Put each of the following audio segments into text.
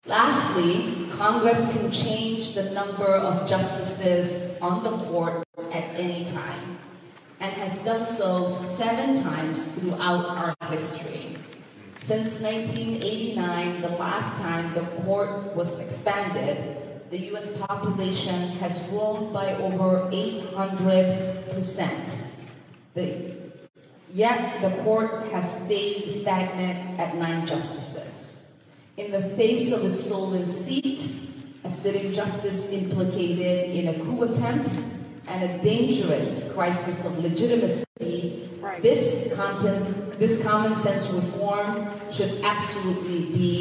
Lastly, Congress can change the number of justices on the court at any time, and has done so 7 times throughout our history. Since 1989, the last time the court was expanded, the U.S. population has grown by over 800%. Yet the court has stayed stagnant at 9 justices. In the face of a stolen seat, a sitting justice implicated in a coup attempt, and a dangerous crisis of legitimacy, this common sense reform should absolutely be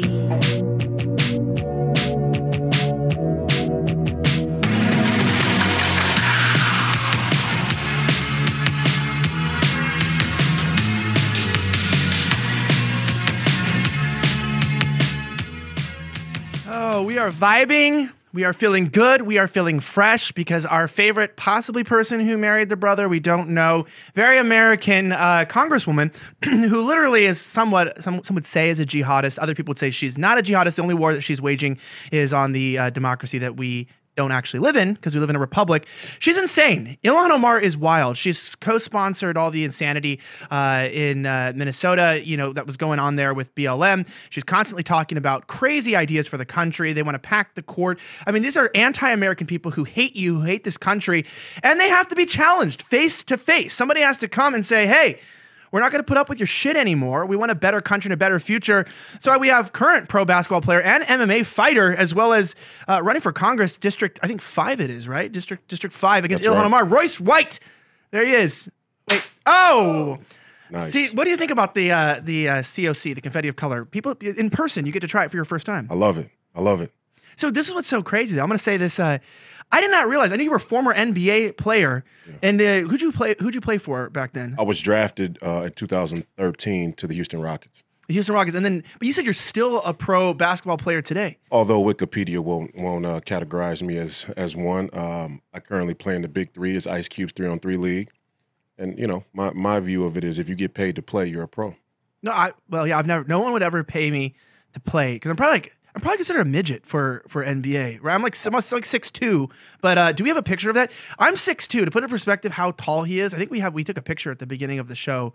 we are vibing. We are feeling good. We are feeling fresh because our favorite possibly person who married the brother, we don't know, very American congresswoman who literally is somewhat, some would say is a jihadist. Other people would say she's not a jihadist. The only war that she's waging is on the democracy that we don't actually live in because we live in a republic. She's insane. Ilhan Omar is wild. She's co-sponsored all the insanity in Minnesota, that was going on there with BLM. She's constantly talking about crazy ideas for the country. They want to pack the court. I mean, these are anti-American people who hate you, who hate this country, and they have to be challenged face to face. Somebody has to come and say, hey, we're not going to put up with your shit anymore. We want a better country and a better future. So we have current pro basketball player and MMA fighter, as well as running for Congress, District, I think 5 it is, right? District 5 against Ilhan Omar. Royce White. There he is. Wait. Oh. Nice. See, what do you think about the COC, the Confetti of Color? People in person, you get to try it for your first time. I love it. So this is what's so crazy, though. I'm going to say this. I did not realize. I knew you were a former NBA player. Yeah. And who'd you play for back then? I was drafted in 2013 to the Houston Rockets. The Houston Rockets, but you said you're still a pro basketball player today. Although Wikipedia won't categorize me as one. I currently play in the Big Three, is Ice Cube's 3-on-3 league, and my view of it is if you get paid to play, you're a pro. No one would ever pay me to play because I'm probably considered a midget for NBA, right? I'm like 6'2", but do we have a picture of that? I'm 6'2". To put in perspective how tall he is, I think we took a picture at the beginning of the show.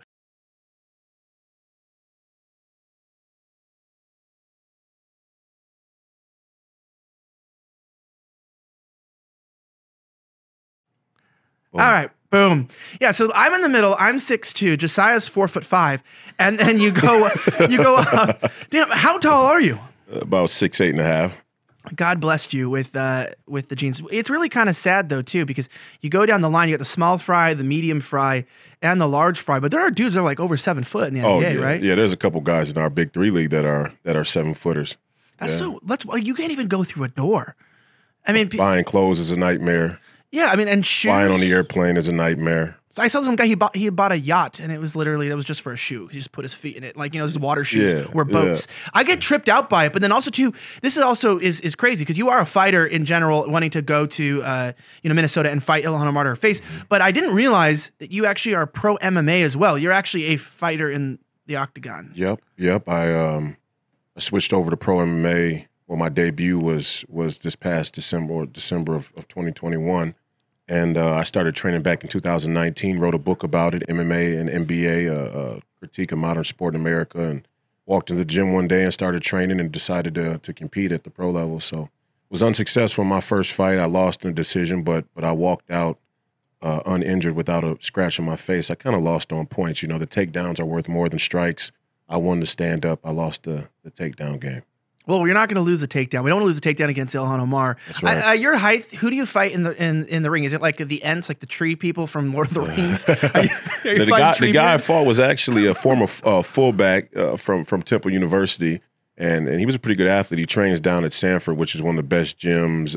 Boom. All right. Boom. Yeah, so I'm in the middle. I'm 6'2". Josiah's 4'5", and then you go up. Damn, how tall are you? About 6'8.5". God blessed you with the genes. It's really kind of sad though too, because you go down the line, you got the small fry, the medium fry, and the large fry. But there are dudes that are like over 7 foot in the NBA, yeah. right? Yeah, there's a couple guys in our Big Three league that are 7-footers. You can't even go through a door. I mean, buying clothes is a nightmare. Yeah, I mean, and shoes. Flying on the airplane is a nightmare. So I saw some guy, he bought a yacht, and it was literally, that was just for a shoe. He just put his feet in it. Like, those water shoes were boats. Yeah. I get tripped out by it, but then also too, this is also is crazy because you are a fighter in general, wanting to go to Minnesota and fight Ilhan Omar to her face. But I didn't realize that you actually are pro MMA as well. You're actually a fighter in the octagon. Yep. I switched over to pro MMA. Well, my debut was this past December of 2021. And I started training back in 2019, wrote a book about it, MMA and NBA, a critique of modern sport in America, and walked into the gym one day and started training and decided to compete at the pro level. So was unsuccessful in my first fight. I lost in a decision, but I walked out uninjured without a scratch on my face. I kind of lost on points. The takedowns are worth more than strikes. I won the stand-up. I lost the takedown game. Well, you're not going to lose the takedown. We don't want to lose the takedown against Ilhan Omar. That's right. Your height, who do you fight in the ring? Is it like the Ents, like the tree people from Lord of the Rings? The guy I fought was actually a former fullback from Temple University, and he was a pretty good athlete. He trains down at Sanford, which is one of the best gyms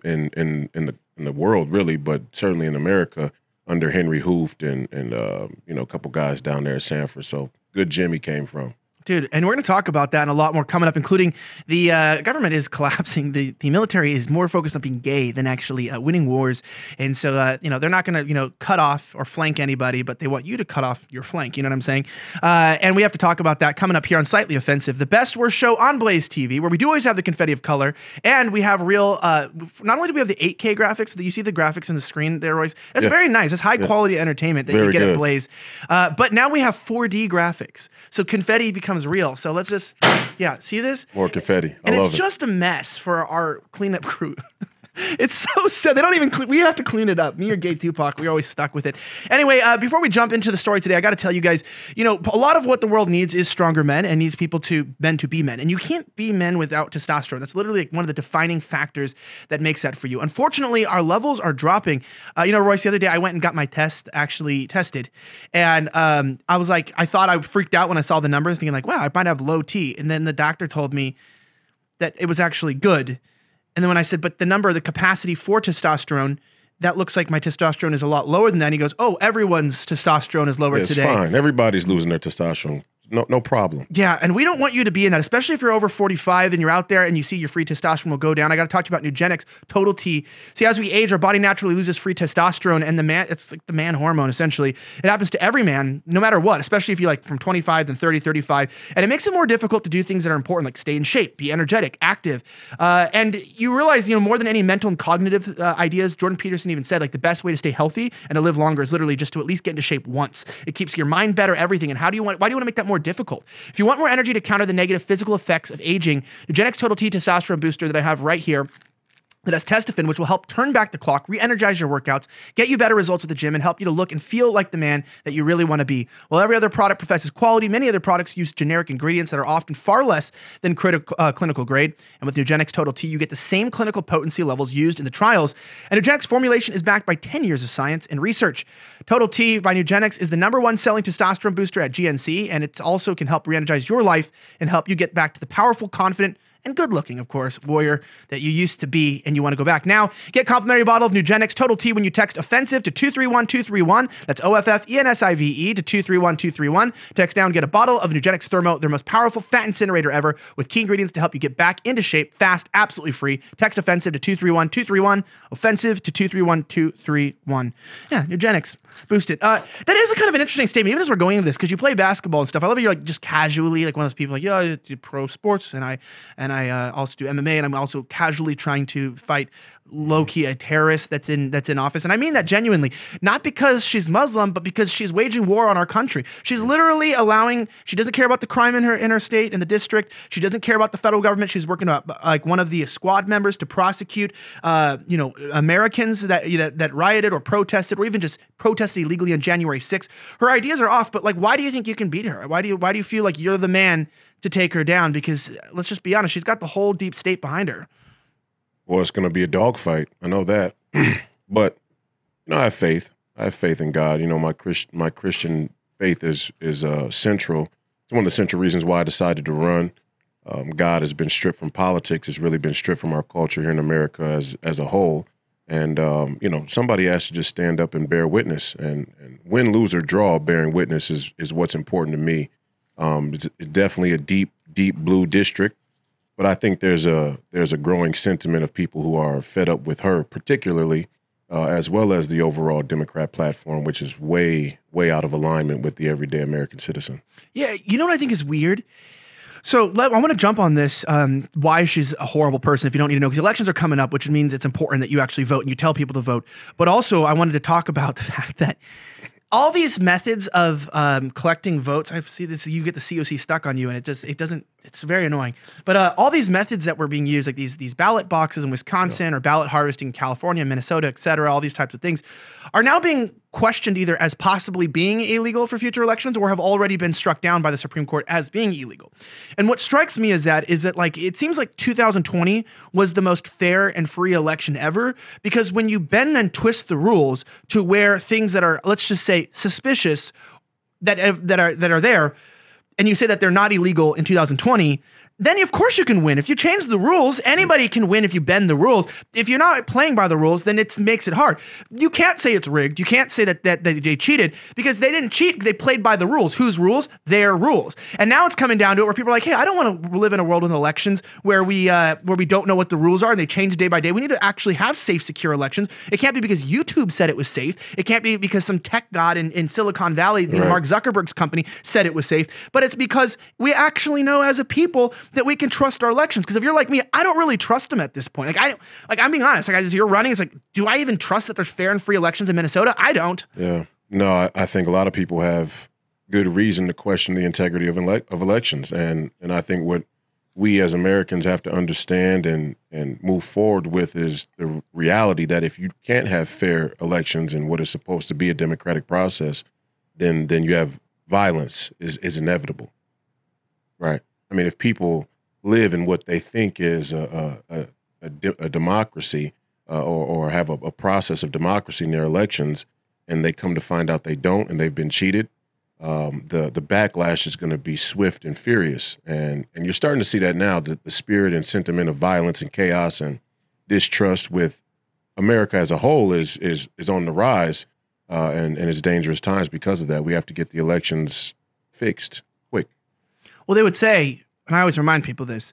in the world, really, but certainly in America, under Henry Hooft and a couple guys down there at Sanford. So good gym he came from. Dude, and we're going to talk about that and a lot more coming up, including the government is collapsing. The military is more focused on being gay than actually winning wars. And so, they're not going to, cut off or flank anybody, but they want you to cut off your flank. You know what I'm saying? And we have to talk about that coming up here on Slightly Offensive, the best worst show on Blaze TV, where we do always have the confetti of color. And we have real, not only do we have the 8K graphics, that you see the graphics on the screen, they're always, that's very nice. It's high quality entertainment that you get at Blaze. But now we have 4D graphics. So confetti becomes real. So let's just, see this? More confetti. And I love it's just a mess for our cleanup crew. It's so sad. They don't even, we have to clean it up. Me or Gay Tupac, we're always stuck with it. Anyway, before we jump into the story today, I got to tell you guys, a lot of what the world needs is stronger men and needs men to be men. And you can't be men without testosterone. That's literally like one of the defining factors that makes that for you. Unfortunately, our levels are dropping. Royce, the other day I went and got my test actually tested. And I was like, I thought I freaked out when I saw the numbers, thinking like, wow, I might have low T. And then the doctor told me that it was actually good. And then when I said, but the capacity for testosterone, that looks like my testosterone is a lot lower than that. And he goes, oh, everyone's testosterone is lower today. It's fine. Everybody's losing their testosterone. No problem. Yeah, and we don't want you to be in that, especially if you're over 45 and you're out there and you see your free testosterone will go down. I got to talk to you about Nugenix Total T. See, as we age, our body naturally loses free testosterone, and it's like the man hormone, essentially. It happens to every man, no matter what, especially if you like from 25 then 30, 35, and it makes it more difficult to do things that are important, like stay in shape, be energetic, active, and you realize, more than any mental and cognitive ideas, Jordan Peterson even said, like, the best way to stay healthy and to live longer is literally just to at least get into shape once. It keeps your mind better, everything, and why do you want to make that more difficult? If you want more energy to counter the negative physical effects of aging, Nugenix Total T Testosterone Booster that I have right here, that has Testofen, which will help turn back the clock, re-energize your workouts, get you better results at the gym, and help you to look and feel like the man that you really want to be. While every other product professes quality, many other products use generic ingredients that are often far less than clinical grade. And with Nugenix Total T, you get the same clinical potency levels used in the trials. And Nugenix formulation is backed by 10 years of science and research. Total T by Nugenix is the #1 selling testosterone booster at GNC, and it also can help re-energize your life and help you get back to the powerful, confident, and good-looking, of course, warrior that you used to be and you want to go back. Now, get a complimentary bottle of Nugenix Total T when you text OFFENSIVE to 231231. That's OFFENSIVE to 231231. Text now and get a bottle of Nugenix Thermo, their most powerful fat incinerator ever, with key ingredients to help you get back into shape fast, absolutely free. Text OFFENSIVE to 231231. OFFENSIVE to 231231. Yeah, Nugenix. Boost it. That is a kind of an interesting statement, even as we're going into this, because you play basketball and stuff. I love you're like just casually, like one of those people, like, yeah, I do pro sports and I also do MMA, and I'm also casually trying to fight low-key a terrorist that's in office. And I mean that genuinely, not because she's Muslim, but because she's waging war on our country. She's literally she doesn't care about the crime in her state, in the district. She doesn't care about the federal government. She's working like one of the squad members to prosecute, Americans that rioted or protested or even just protested illegally on January 6th. Her ideas are off, but like, why do you think you can beat her? Why do you feel like you're the man to take her down? Because let's just be honest, she's got the whole deep state behind her. Well, it's going to be a dogfight. I know that. But, I have faith. I have faith in God. My Christian faith is central. It's one of the central reasons why I decided to run. God has been stripped from politics. It's really been stripped from our culture here in America as a whole. And, somebody has to just stand up and bear witness. And win, lose, or draw, bearing witness is what's important to me. It's definitely a deep blue district. But I think there's a growing sentiment of people who are fed up with her, particularly, as well as the overall Democrat platform, which is way, way out of alignment with the everyday American citizen. Yeah, you know what I think is weird? So I want to jump on this, why she's a horrible person if you don't need to know, because elections are coming up, which means it's important that you actually vote and you tell people to vote. But also I wanted to talk about the fact that all these methods of collecting votes, I see this, you get the COC stuck on you, and it's very annoying. But all these methods that were being used, like these ballot boxes in Wisconsin or ballot harvesting in California, Minnesota, et cetera, all these types of things are now being questioned either as possibly being illegal for future elections or have already been struck down by the Supreme Court as being illegal. And what strikes me is that like, it seems like 2020 was the most fair and free election ever, because when you bend and twist the rules to where things that are, let's just say, suspicious that are there, and you say that they're not illegal in 2020, then of course you can win. If you change the rules, anybody can win if you bend the rules. If you're not playing by the rules, then it makes it hard. You can't say it's rigged. You can't say that they cheated because they didn't cheat. They played by the rules. Whose rules? Their rules. And now it's coming down to it where people are like, hey, I don't want to live in a world with elections where we don't know what the rules are and they change day by day. We need to actually have safe, secure elections. It can't be because YouTube said it was safe. It can't be because some tech god in Silicon Valley, Mark Zuckerberg's company, said it was safe. But it's because we actually know as a people that we can trust our elections. Because if you're like me, I don't really trust them at this point. I'm being honest. Like, as you're running, it's like, do I even trust that there's fair and free elections in Minnesota? I don't. Yeah. No, I think a lot of people have good reason to question the integrity of elections. And I think what we as Americans have to understand and move forward with is the reality that if you can't have fair elections in what is supposed to be a democratic process, then you have violence is inevitable. Right. I mean, if people live in what they think is a democracy or have a process of democracy in their elections, and they come to find out they don't and they've been cheated, the backlash is going to be swift and furious. And you're starting to see that now, the spirit and sentiment of violence and chaos and distrust with America as a whole is on the rise, and it's dangerous times because of that. We have to get the elections fixed quick. Well, they would say, and I always remind people this,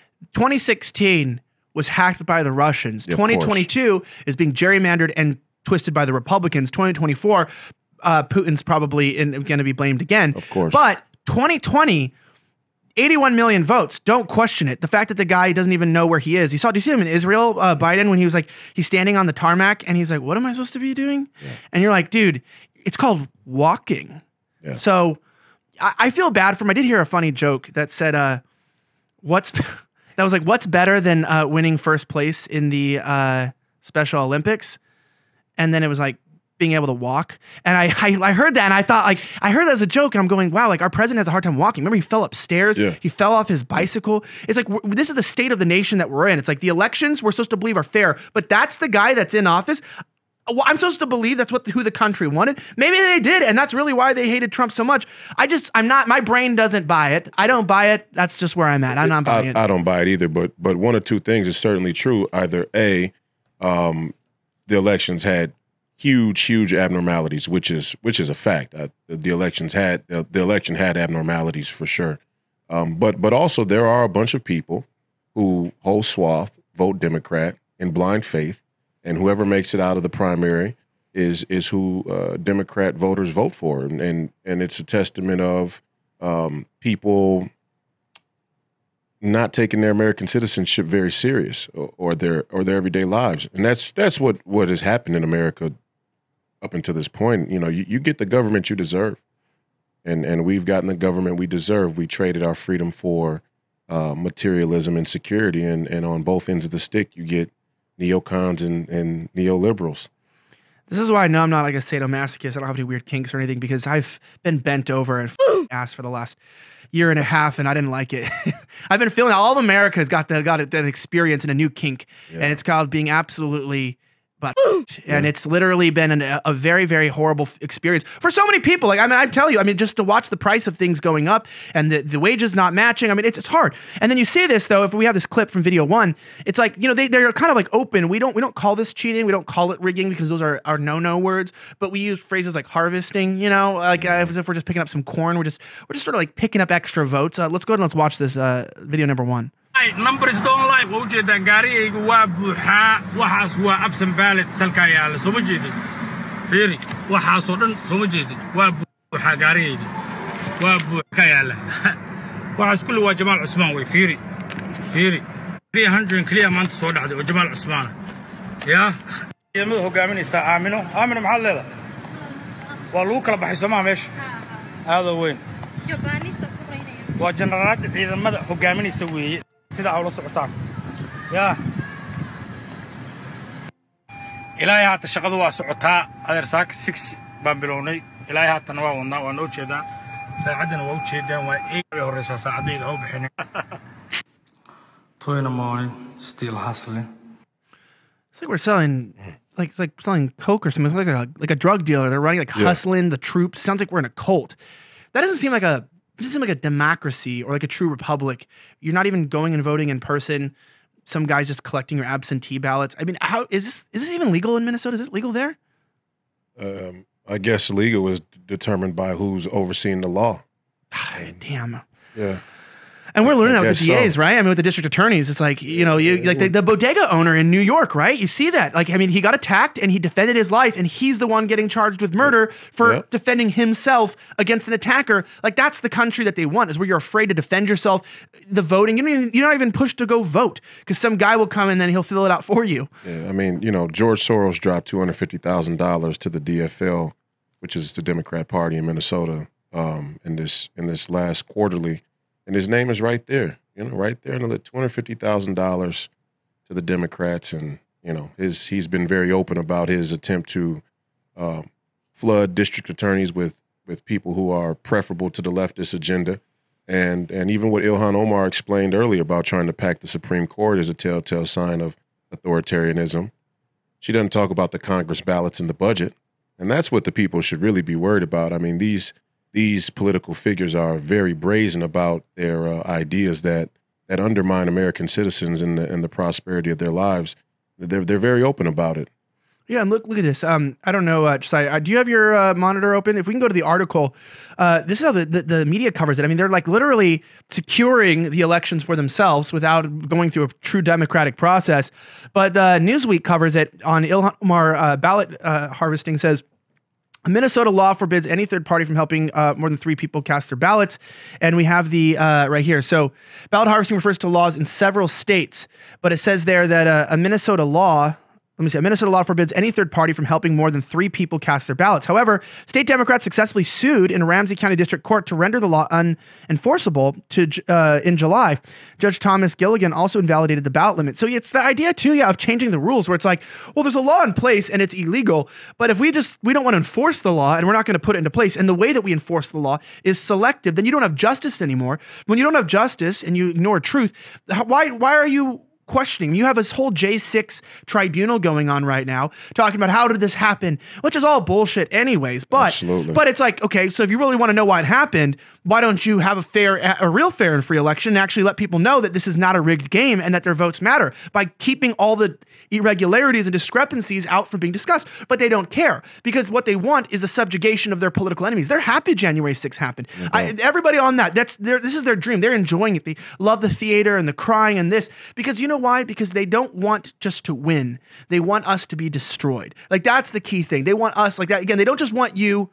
2016 was hacked by the Russians. Yeah, 2022 is being gerrymandered and twisted by the Republicans. 2024, Putin's probably going to be blamed again. Of course. But 2020, 81 million votes. Don't question it. The fact that the guy doesn't even know where he is. Did you see him in Israel, Biden, when he was like, he's standing on the tarmac and he's like, what am I supposed to be doing? Yeah. And you're like, dude, it's called walking. Yeah. So I feel bad for him. I did hear a funny joke that said, what's better than winning first place in the Special Olympics? And then it was like being able to walk. And I heard that and I thought, like, I heard that as a joke and I'm going, wow, like our president has a hard time walking. Remember he fell upstairs. Yeah. He fell off his bicycle. It's like, this is the state of the nation that we're in. It's like the elections we're supposed to believe are fair, but that's the guy that's in office. I'm supposed to believe that's who the country wanted. Maybe they did, and that's really why they hated Trump so much. I'm not, my brain doesn't buy it. I don't buy it. That's just where I'm at. I'm not buying it. I don't buy it either, but one or two things is certainly true. Either A, the elections had huge abnormalities, which is a fact. The election had abnormalities for sure. But also there are a bunch of people who whole swath vote Democrat in blind faith. And whoever makes it out of the primary is who Democrat voters vote for, and it's a testament of people not taking their American citizenship very serious or their everyday lives, and that's what has happened in America up until this point. You know, you get the government you deserve, and we've gotten the government we deserve. We traded our freedom for materialism and security, and on both ends of the stick, you get neocons and neoliberals. This is why I know I'm not like a sadomasochist. I don't have any weird kinks or anything because I've been bent over and ass for the last year and a half and I didn't like it. I've been feeling all of America has got that experience in a new kink, and it's called being absolutely and it's literally been a very, very horrible experience for so many people. Like, I mean, I tell you, just to watch the price of things going up and the wages not matching. I mean, it's hard. And then you see this though, if we have this clip from video one, it's like, you know, they're kind of like open. We don't call this cheating. We don't call it rigging because those are no words, but we use phrases like harvesting, you know, like as if we're just picking up some corn. We're just sort of like picking up extra votes. Let's go ahead and let's watch this video number one. numbers don't lie waa ujeedaan gaarigaygu waa buuxaa waxaas waa absan baalad salka yaala soo ma jeedin fiiri waxaas oo dhan soo ma jeedin waa buuxaa gaarigaygu waa buuxaa yaala waxaas kullu waa Jamaal Cusmaan way fiiri 300 kaliya maanta soo dhacday oo Jamaal Cusmaan yaa yimid hogaaminaysa aamino maxaa leedahay waa lagu kala baxay Soomaa meesha aad weyn waa generaalada ciidamada hogaaminaysa weeye sida awla socotaan yaa ilaahay haata shaqadu waa socotaa adeer saak 6 baan bilownay ilaahay haata waa wadnaa waa noo jeedaa saacadana waa u jeedaan waa ay horeysa saacadayda oo bixin 2 in the morning still hustling. It's like we're selling like selling coke or something. It's like a drug dealer. They're running like hustling the troops. Sounds like we're in a cult. That doesn't seem like a doesn't seem like a democracy or like a true republic. You're not even going and voting in person. Some guy's just collecting your absentee ballots. I mean, how is this even legal in Minnesota? Is this legal there? I guess legal is determined by who's overseeing the law. Damn. Yeah. And we're learning that with guess the DAs, so. right? I mean, with the district attorneys, it's like, you know, you like the bodega owner in New York, right? You see that. Like, I mean, he got attacked and he defended his life, and he's the one getting charged with murder for Yep. defending himself against an attacker. Like, that's the country that they want, is where you're afraid to defend yourself. The voting, you're not even pushed to go vote because some guy will come and then he'll fill it out for you. Yeah, I mean, you know, George Soros dropped $250,000 to the DFL, which is the Democrat Party in Minnesota, in this last quarterly, and his name is right there. You know, right there, and $250,000 to the Democrats, and you know, he's been very open about his attempt to flood district attorneys with people who are preferable to the leftist agenda, and even what Ilhan Omar explained earlier about trying to pack the Supreme Court is a telltale sign of authoritarianism. She doesn't talk about the Congress ballots in the budget, and that's what the people should really be worried about. I mean, these political figures are very brazen about their ideas that undermine American citizens and the prosperity of their lives. They're very open about it. Yeah, and look at this. I don't know, Josiah, do you have your monitor open? If we can go to the article, this is how the media covers it. I mean, they're like literally securing the elections for themselves without going through a true democratic process. But Newsweek covers it on Ilhan Omar ballot harvesting, says, a Minnesota law forbids any third party from helping more than 3 people cast their ballots. And we have the right here. So ballot harvesting refers to laws in several states, but it says there that a Minnesota law, a Minnesota law forbids any third party from helping more than 3 people cast their ballots. However, state Democrats successfully sued in Ramsey County District Court to render the law unenforceable in July. Judge Thomas Gilligan also invalidated the ballot limit. So it's the idea too, of changing the rules where it's like, well, there's a law in place and it's illegal, but if we don't want to enforce the law and we're not going to put it into place, and the way that we enforce the law is selective, then you don't have justice anymore. When you don't have justice and you ignore truth, why are you questioning? You have this whole J6 tribunal going on right now talking about how did this happen, which is all bullshit anyways. But it's like, okay, so if you really want to know why it happened, why don't you have a real fair and free election and actually let people know that this is not a rigged game and that their votes matter by keeping all the irregularities and discrepancies out from being discussed? But they don't care because what they want is a subjugation of their political enemies. They're happy January 6th happened. Everybody on that, this is their dream. They're enjoying it. They love the theater and the crying and this, because you know why? Because they don't want just to win. They want us to be destroyed. Like, that's the key thing. They want us like that. Again, they don't just want you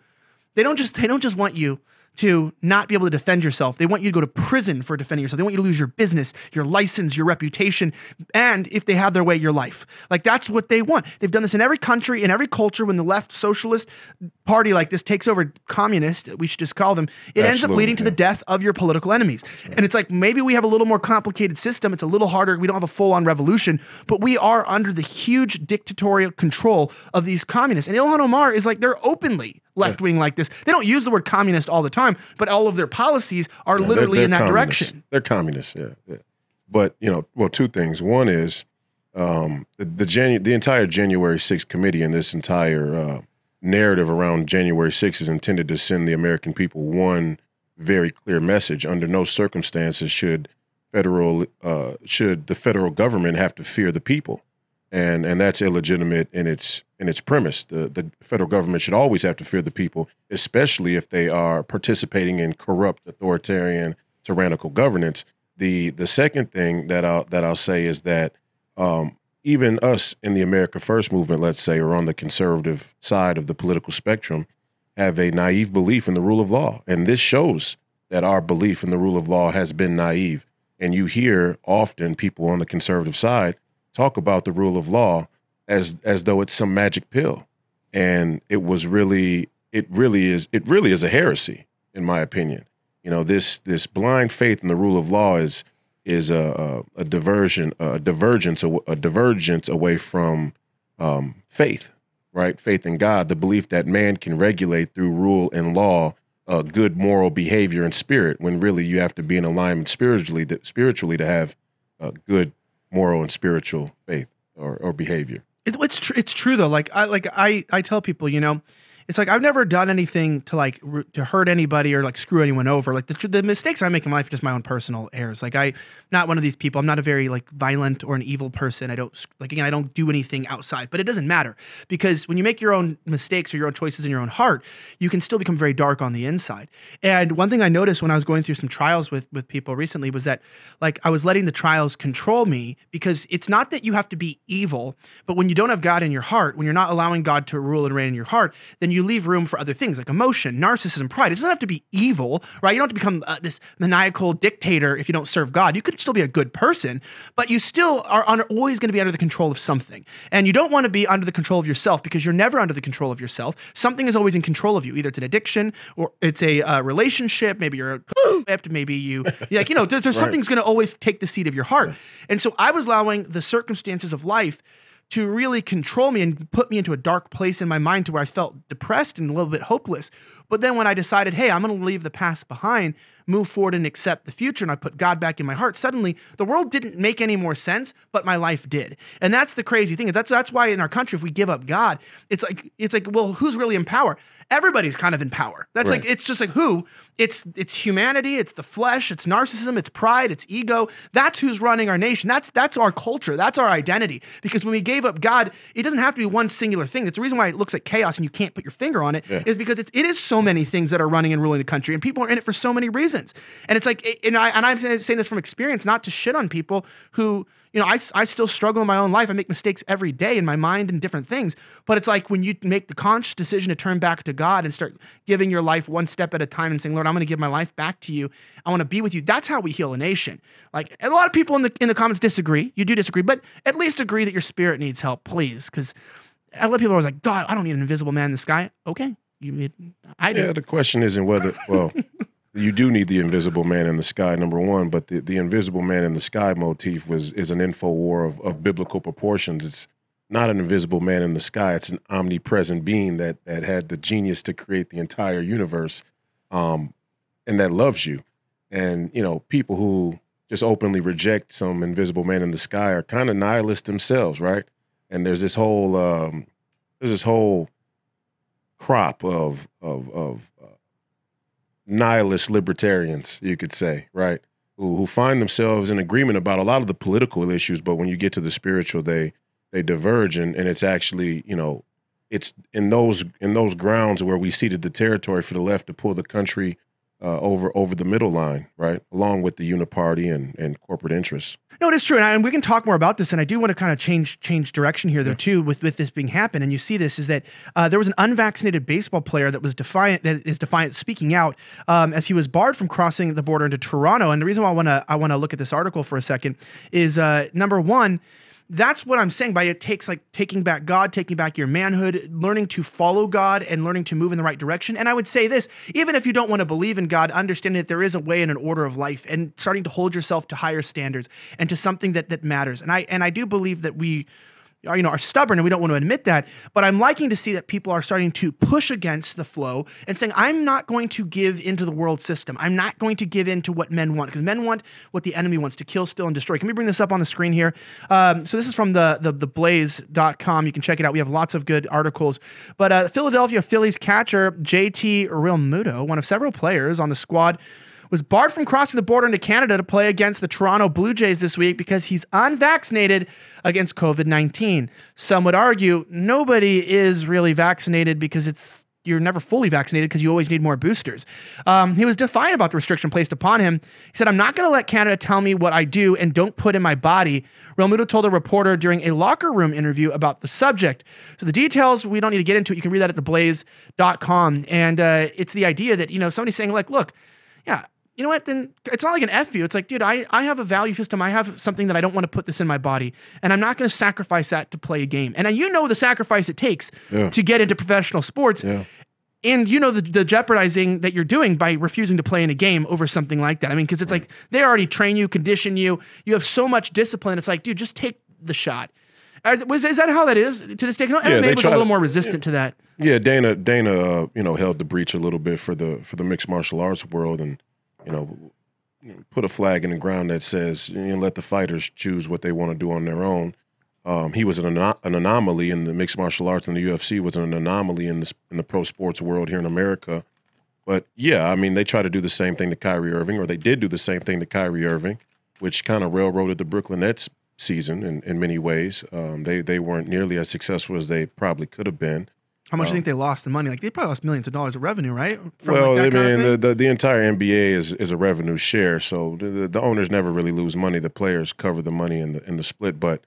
to not be able to defend yourself. They want you to go to prison for defending yourself. They want you to lose your business, your license, your reputation, and if they have their way, your life. Like, that's what they want. They've done this in every country, in every culture. When the left socialist party like this takes over, communist, we should just call them, it ends up leading to the death of your political enemies. And it's like, maybe we have a little more complicated system. It's a little harder. We don't have a full-on revolution, but we are under the huge dictatorial control of these communists. And Ilhan Omar is like, they're openly left-wing like this. They don't use the word communist all the time, but all of their policies are literally in that direction. They're communists, yeah. But, two things. One is the entire January 6th committee and this entire narrative around January 6th is intended to send the American people one very clear message. Under no circumstances should the federal government have to fear the people. And that's illegitimate in its premise. The federal government should always have to fear the people, especially if they are participating in corrupt, authoritarian, tyrannical governance. The second thing that I'll say is that even us in the America First movement, let's say, or on the conservative side of the political spectrum, have a naive belief in the rule of law, and this shows that our belief in the rule of law has been naive. And you hear often people on the conservative side talk about the rule of law as though it's some magic pill, and it really is a heresy, in my opinion. This blind faith in the rule of law is a divergence away from faith, right? Faith in God, the belief that man can regulate through rule and law good moral behavior and spirit, when really you have to be in alignment spiritually to have good moral and spiritual faith or behavior. It's true though. I tell people, it's like I've never done anything to like to hurt anybody or like screw anyone over. Like the mistakes I make in life are just my own personal errors. Like I'm not one of these people. I'm not a very like violent or an evil person. I don't do anything outside, but it doesn't matter because when you make your own mistakes or your own choices in your own heart, you can still become very dark on the inside. And one thing I noticed when I was going through some trials with people recently was that like I was letting the trials control me because it's not that you have to be evil, but when you don't have God in your heart, when you're not allowing God to rule and reign in your heart, then you leave room for other things like emotion, narcissism, pride. It doesn't have to be evil, right? You don't have to become this maniacal dictator if you don't serve God. You could still be a good person, but you still are always going to be under the control of something. And you don't want to be under the control of yourself because you're never under the control of yourself. Something is always in control of you. Either it's an addiction or it's a relationship. Maybe you're maybe you like, there's right. Something's going to always take the seat of your heart. Yeah. And so I was allowing the circumstances of life to really control me and put me into a dark place in my mind to where I felt depressed and a little bit hopeless. But then when I decided, hey, I'm going to leave the past behind, move forward and accept the future, and I put God back in my heart, suddenly the world didn't make any more sense, but my life did. And that's the crazy thing. That's why in our country, if we give up God, it's like, well, who's really in power? Everybody's kind of in power. That's right. Like, it's just like who? It's humanity, it's the flesh, it's narcissism, it's pride, it's ego. That's who's running our nation. That's our culture. That's our identity. Because when we gave up God, it doesn't have to be one singular thing. It's the reason why it looks like chaos and you can't put your finger on it, is because it is so many things that are running and ruling the country, and people are in it for so many reasons. And it's like, and I'm saying this from experience, not to shit on people who, I still struggle in my own life. I make mistakes every day in my mind and different things. But it's like when you make the conscious decision to turn back to God and start giving your life one step at a time and saying, Lord, I'm going to give my life back to you. I want to be with you. That's how we heal a nation. Like a lot of people in the comments disagree. You do disagree, but at least agree that your spirit needs help, please. Because a lot of people are like, God, I don't need an invisible man in the sky. Okay. I do. Yeah, the question isn't whether, well, you do need the invisible man in the sky, number one, but the invisible man in the sky motif is an info war of biblical proportions. It's not an invisible man in the sky. It's an omnipresent being that had the genius to create the entire universe, and that loves you. And, people who just openly reject some invisible man in the sky are kind of nihilists themselves, right? And there's this whole crop of nihilist libertarians, you could say, right? Who find themselves in agreement about a lot of the political issues, but when you get to the spiritual, they diverge, and it's actually, it's in those grounds where we ceded the territory for the left to pull the country over the middle line, right? Along with the uniparty and corporate interests. No, it is true, and we can talk more about this. And I do want to kind of change direction here, though, too, with this being happened. And you see this is that there was an unvaccinated baseball player that is defiant, speaking out as he was barred from crossing the border into Toronto. And the reason why I want to look at this article for a second is number one. That's what I'm saying by it takes like taking back God, taking back your manhood, learning to follow God and learning to move in the right direction. And I would say this, even if you don't want to believe in God, understanding that there is a way and an order of life and starting to hold yourself to higher standards and to something that matters. And I do believe that we are stubborn and we don't want to admit that, but I'm liking to see that people are starting to push against the flow and saying, I'm not going to give into the world system. I'm not going to give in to what men want, because men want what the enemy wants, to kill, steal, and destroy. Can we bring this up on the screen here? So this is from the blaze.com. You can check it out. We have lots of good articles. But Philadelphia Phillies catcher JT Realmuto, one of several players on the squad, was barred from crossing the border into Canada to play against the Toronto Blue Jays this week because he's unvaccinated against COVID-19. Some would argue nobody is really vaccinated because you're never fully vaccinated because you always need more boosters. He was defiant about the restriction placed upon him. He said, I'm not going to let Canada tell me what I do and don't put in my body. Realmuto told a reporter during a locker room interview about the subject. So the details, we don't need to get into it. You can read that at theblaze.com. And it's the idea that, somebody's saying like, look, yeah, you know what, then it's not like an F you. It's like, dude, I have a value system. I have something that I don't want to put this in my body, and I'm not going to sacrifice that to play a game. And the sacrifice it takes to get into professional sports. Yeah. And the jeopardizing that you're doing by refusing to play in a game over something like that. I mean, because it's like they already train you, condition you. You have so much discipline. It's like, dude, just take the shot. Is that how that is to this day? MMA was a little more resistant to that. Yeah, Dana, held the breach a little bit for the mixed martial arts world, and put a flag in the ground that says let the fighters choose what they want to do on their own. He was an anomaly in the mixed martial arts, and the UFC was an anomaly in the pro sports world here in America. But yeah, I mean, they try to do the same thing to Kyrie Irving, or they did do the same thing to Kyrie Irving, which kind of railroaded the Brooklyn Nets season in many ways. They weren't nearly as successful as they probably could have been. How much do you think they lost in money? Like they probably lost millions of dollars of revenue, right? Well, like I mean, the entire NBA is a revenue share, so the owners never really lose money. The players cover the money in the split, but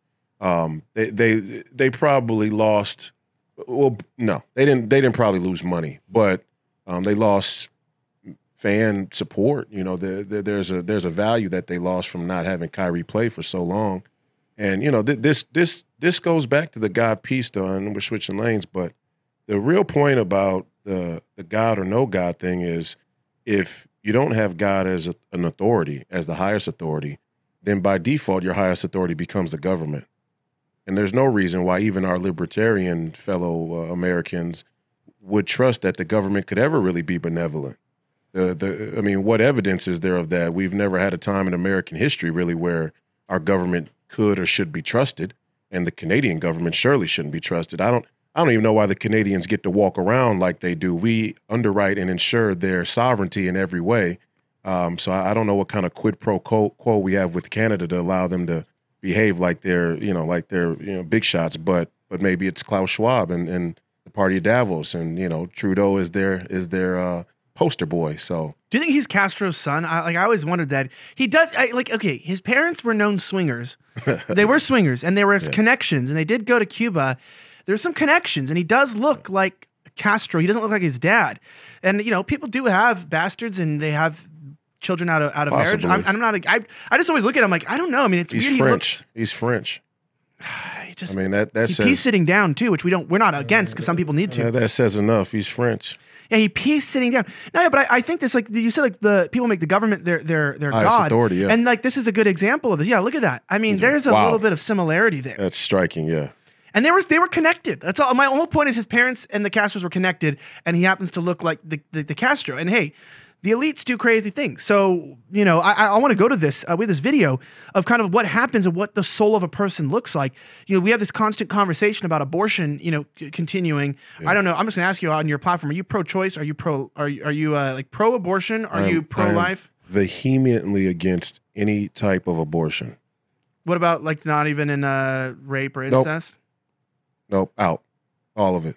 they probably lost. Well, no, they didn't probably lose money, but they lost fan support. You know, there's a value that they lost from not having Kyrie play for so long, and you know this goes back to the God piece, though, and we're switching lanes, but the real point about the God or no God thing is if you don't have God as an authority, as the highest authority, then by default your highest authority becomes the government. And there's no reason why even our libertarian fellow Americans would trust that the government could ever really be benevolent. I mean, what evidence is there of that? We've never had a time in American history really where our government could or should be trusted, and the Canadian government surely shouldn't be trusted. I don't even know why the Canadians get to walk around like they do. We underwrite and insure their sovereignty in every way. So I don't know what kind of quid pro quo we have with Canada to allow them to behave like they're big shots. But maybe it's Klaus Schwab and the party of Davos, and Trudeau is their poster boy. So do you think he's Castro's son? I always wondered that. He does. His parents were known swingers. They were swingers, and there were connections, and they did go to Cuba. There's some connections, and he does look like Castro. He doesn't look like his dad. And people do have bastards, and they have children out of marriage. I'm not. I just always look at him like I don't know. I mean, it's he's weird. French. He's French. That says he's sitting down too, which we're not against because some people need to. That says enough. He's French. Yeah, he pees sitting down. No, yeah, but I think this, like you said, like the people make the government their god, authority, yeah. And like this is a good example of this. Yeah, look at that. I mean, there's a little bit of similarity there. That's striking. Yeah. And they were connected. That's all. My whole point is his parents and the Castros were connected, and he happens to look like the Castro. And hey, the elites do crazy things. So I want to go to this with this video of kind of what happens and what the soul of a person looks like. We have this constant conversation about abortion. Continuing. Yeah. I don't know. I'm just gonna ask you on your platform: are you pro-choice? Are you like pro-abortion? Are you pro-life? Vehemently against any type of abortion. What about like not even in rape or incest? Nope, out. All of it.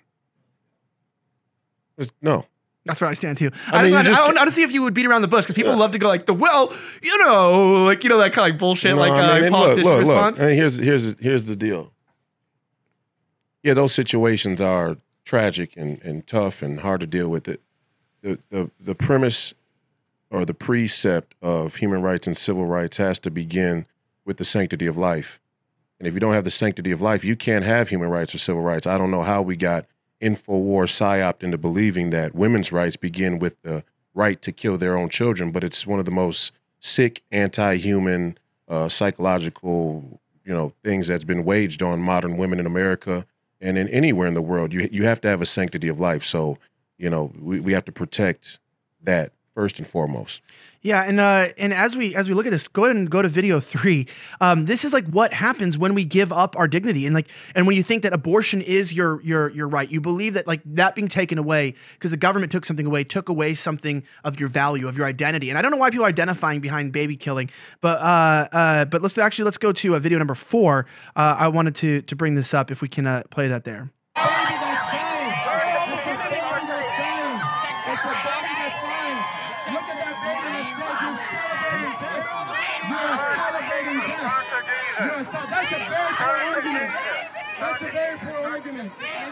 No. That's where I stand too. I want to see if you would beat around the bush because people love to go like that kind of like bullshit politician response. And here's the deal. Yeah, those situations are tragic and tough and hard to deal with. It. The premise or the precept of human rights and civil rights has to begin with the sanctity of life. And if you don't have the sanctity of life, you can't have human rights or civil rights. I don't know how we got InfoWars psyoped into believing that women's rights begin with the right to kill their own children, but it's one of the most sick, anti-human, psychological, things that's been waged on modern women in America and in anywhere in the world. You have to have a sanctity of life. So, we have to protect that first and foremost. Yeah, and as we look at this, go ahead and go to video 3. This is like what happens when we give up our dignity, and when you think that abortion is your right, you believe that like that being taken away because the government took away something of your value, of your identity. And I don't know why people are identifying behind baby killing, but let's go to video number 4. I wanted to bring this up if we can play that there. That's a very poor argument. That's a very poor argument.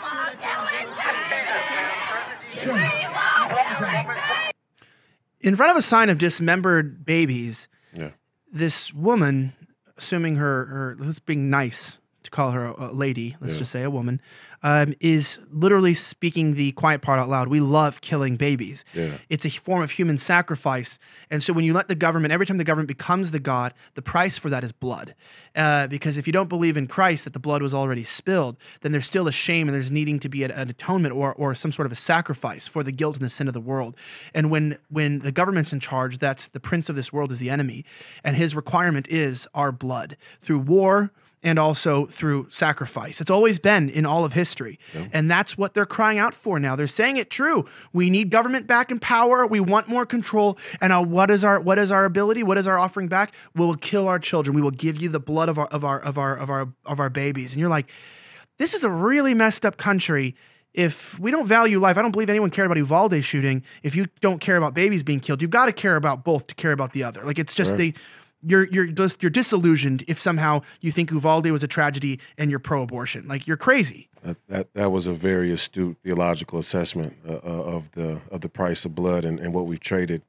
In front of a sign of dismembered babies, this woman, assuming her let's being nice to call her a lady, let's just say a woman, is literally speaking the quiet part out loud. We love killing babies. Yeah. It's a form of human sacrifice. And so when you let the government, every time the government becomes the god, the price for that is blood. Because if you don't believe in Christ, that the blood was already spilled, then there's still a shame and there's needing to be an atonement or some sort of a sacrifice for the guilt and the sin of the world. And when the government's in charge, that's the prince of this world is the enemy. And his requirement is our blood. Through war, and also through sacrifice. It's always been in all of history. Yeah. And that's what they're crying out for now. They're saying it true. We need government back in power. We want more control. And what is our ability? What is our offering back? We will kill our children. We will give you the blood of our babies. And you're like, this is a really messed up country. If we don't value life, I don't believe anyone cared about Uvalde shooting. If you don't care about babies being killed, you've got to care about both to care about the other. Like, it's just right. You're disillusioned if somehow you think Uvalde was a tragedy and you're pro-abortion. Like, you're crazy. That was a very astute theological assessment of the price of blood and what we've traded.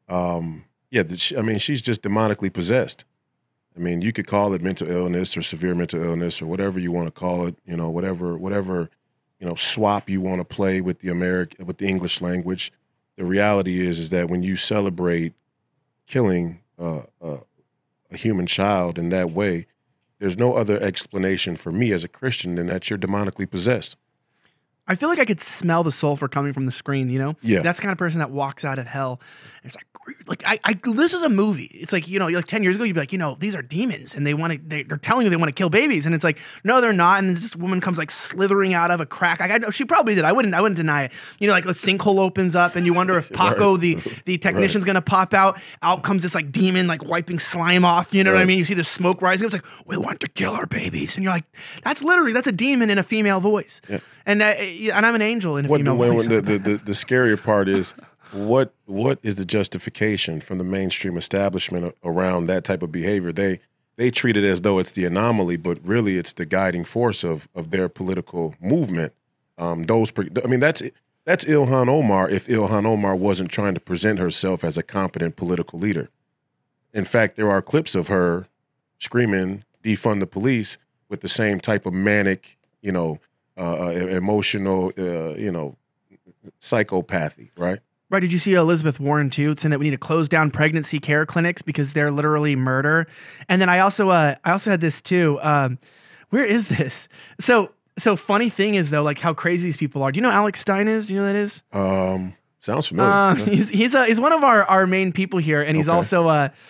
She's just demonically possessed. I mean, you could call it mental illness or severe mental illness or whatever you want to call it. You know, whatever swap you want to play with the English language. The reality is that when you celebrate killing a human child in that way, there's no other explanation for me as a Christian than that you're demonically possessed. I feel like I could smell the sulfur coming from the screen, you know? Yeah. That's the kind of person that walks out of hell. And it's this is a movie. It's like, like 10 years ago, you'd be like, these are demons and they're telling you they want to kill babies. And it's like, no, they're not. And this woman comes like slithering out of a crack. She probably did. I wouldn't deny it. Like the sinkhole opens up and you wonder if Paco, the technician's going to pop out. Out comes this like demon, like wiping slime off. You know what I mean? You see the smoke rising. It's like, we want to kill our babies. And you're like, that's a demon in a female voice. Yeah. And I'm an angel in a female voice. The scarier part is, what is the justification from the mainstream establishment around that type of behavior? They treat it as though it's the anomaly, but really it's the guiding force of their political movement. That's Ilhan Omar if Ilhan Omar wasn't trying to present herself as a competent political leader. In fact, there are clips of her screaming, defund the police, with the same type of manic, emotional, psychopathy, right? Right. Did you see Elizabeth Warren too, saying that we need to close down pregnancy care clinics because they're literally murder? And then I also had this too. Where is this? So funny thing is though, like how crazy these people are. Do you know who Alex Stein is? Do you know who that is? Sounds familiar. He's one of our main people here, and he's also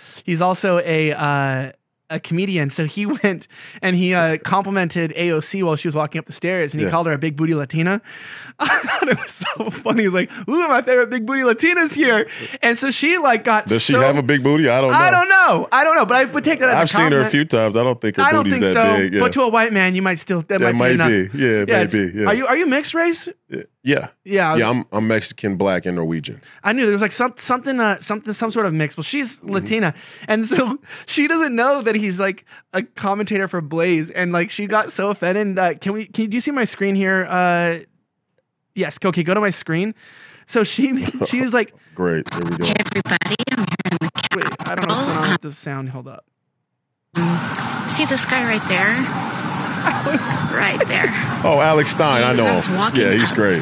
a comedian. So he went and he complimented AOC while she was walking up the stairs, and he called her a big booty Latina. I thought it was so funny. He was like, "Ooh, my favorite big booty Latina's here." And so she got. Does she have a big booty? I don't know. But I would take that as I've a compliment. Seen her a few times. I don't think her booty's that big. Yeah. But to a white man, you might still that might be. Yeah, maybe. Yeah. Are you mixed race? Yeah. I'm Mexican, Black, and Norwegian. I knew there was like some sort of mix. Well, she's Latina, and so she doesn't know that he's like a commentator for Blaze, and like she got so offended. Do you see my screen here? Yes. Okay, go to my screen. So she was like, "Great, here we go." Hey everybody, I'm here in the Capitol. Wait, I don't know what's going on with the sound. Hold up. See this guy right there? Alex. Right there. Oh, Alex Stein, I know him. Yeah, he's great.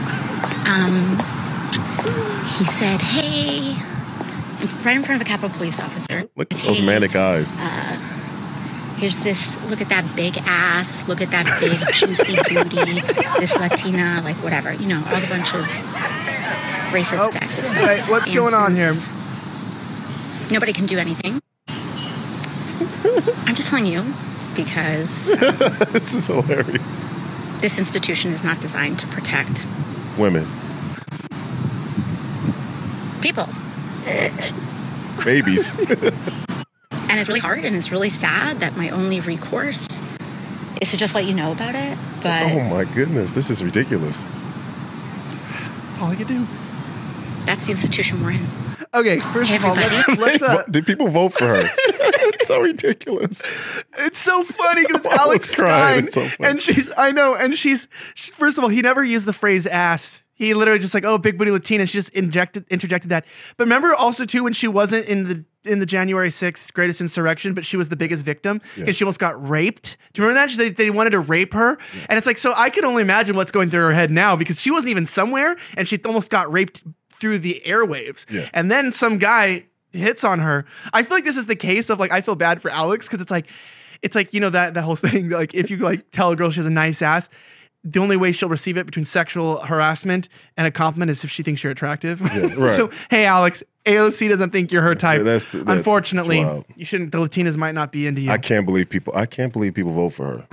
He said, "Hey," right in front of a Capitol Police officer. Look at those manic eyes. Here's this, look at that big ass, look at that big juicy booty, this Latina, like whatever, all the bunch of racist, sexist stuff. Right, what's going on here? Nobody can do anything. I'm just telling you because this is hilarious. This institution is not designed to protect women. People. Babies. And it's really hard and it's really sad that my only recourse is to just let you know about it. But oh my goodness, this is ridiculous. That's all I could do. That's the institution we're in. Okay, first of all, let's did people vote for her? It's so ridiculous. It's so funny because it's Alex Stein, and she's first of all, he never used the phrase ass. He literally just like, oh, big booty Latina. She just interjected that. But remember also too when she wasn't in the January 6th greatest insurrection, but she was the biggest victim because she almost got raped. Do you remember that? They wanted to rape her, and it's like, so I can only imagine what's going through her head now because she wasn't even somewhere and she almost got raped through the airwaves. Yeah. And then some guy hits on her. I feel like this is the case of like, I feel bad for Alex because it's like that whole thing, like if you like tell a girl she has a nice ass, the only way she'll receive it between sexual harassment and a compliment is if she thinks you're attractive. Yeah, right. So, hey, Alex, AOC doesn't think you're her type. Unfortunately, wild. you shouldn't. The Latinas might not be into you. I can't believe people vote for her.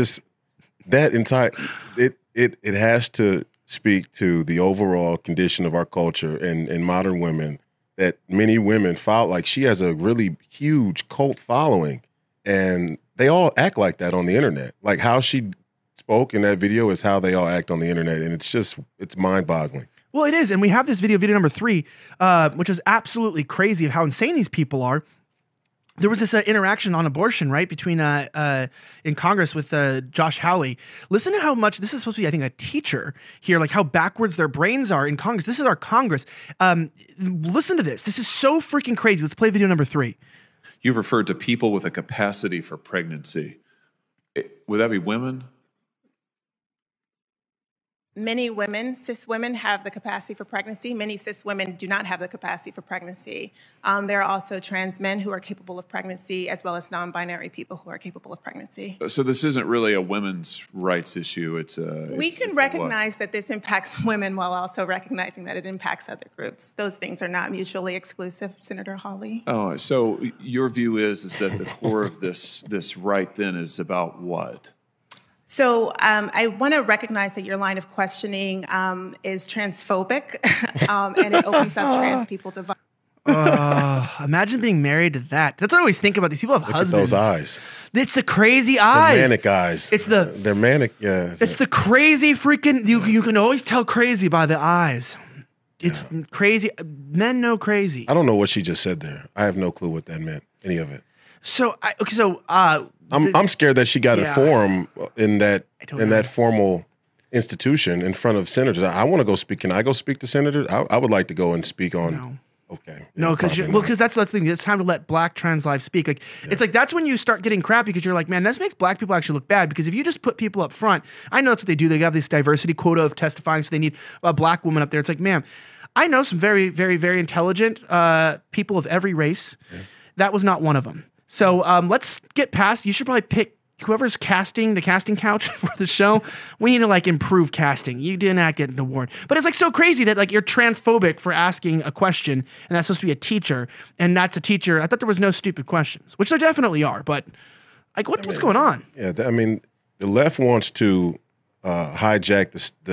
It has to speak to the overall condition of our culture and modern women, that many women follow. Like, she has a really huge cult following, and they all act like that on the internet. Like, how she spoke in that video is how they all act on the internet, and it's mind-boggling. Well, it is, and we have this video number 3, which is absolutely crazy of how insane these people are. There was this interaction on abortion, right, between in Congress with Josh Hawley. Listen to how much this is supposed to be, I think, a teacher here, like how backwards their brains are in Congress. This is our Congress. Listen to this. This is so freaking crazy. Let's play video number 3. You've referred to people with a capacity for pregnancy. Would that be women? Many women, cis women, have the capacity for pregnancy. Many cis women do not have the capacity for pregnancy. There are also trans men who are capable of pregnancy, as well as non-binary people who are capable of pregnancy. So this isn't really a women's rights issue. We can recognize that this impacts women while also recognizing that it impacts other groups. Those things are not mutually exclusive, Senator Hawley. Oh, so your view is that the core of this right then is about what? So I want to recognize that your line of questioning is transphobic, and it opens up trans people to violence. Imagine being married to that. That's what I always think about. These people have husbands. Look at those eyes. It's the crazy eyes. They're manic eyes. They're manic. Yeah. It's the crazy freaking. You can always tell crazy by the eyes. It's crazy. Men know crazy. I don't know what she just said there. I have no clue what that meant. Any of it. So I'm scared that she got a forum in that formal institution in front of senators. I want to go speak. Can I go speak to senators? I would like to go and speak on. No. Okay. No, because that's the thing. It's time to let Black trans lives speak. Like it's like that's when you start getting crap because you're like, man, this makes Black people actually look bad. Because if you just put people up front, I know that's what they do. They have this diversity quota of testifying, so they need a Black woman up there. It's like, man, I know some very, very, very intelligent people of every race. Yeah. That was not one of them. So let's get past. You should probably pick whoever's casting the casting couch for the show. We need to like improve casting. You did not get an award, but it's like so crazy that like you're transphobic for asking a question, and that's supposed to be a teacher, and that's a teacher. I thought there was no stupid questions, which there definitely are, but like what's going on? Yeah, I mean, the left wants to hijack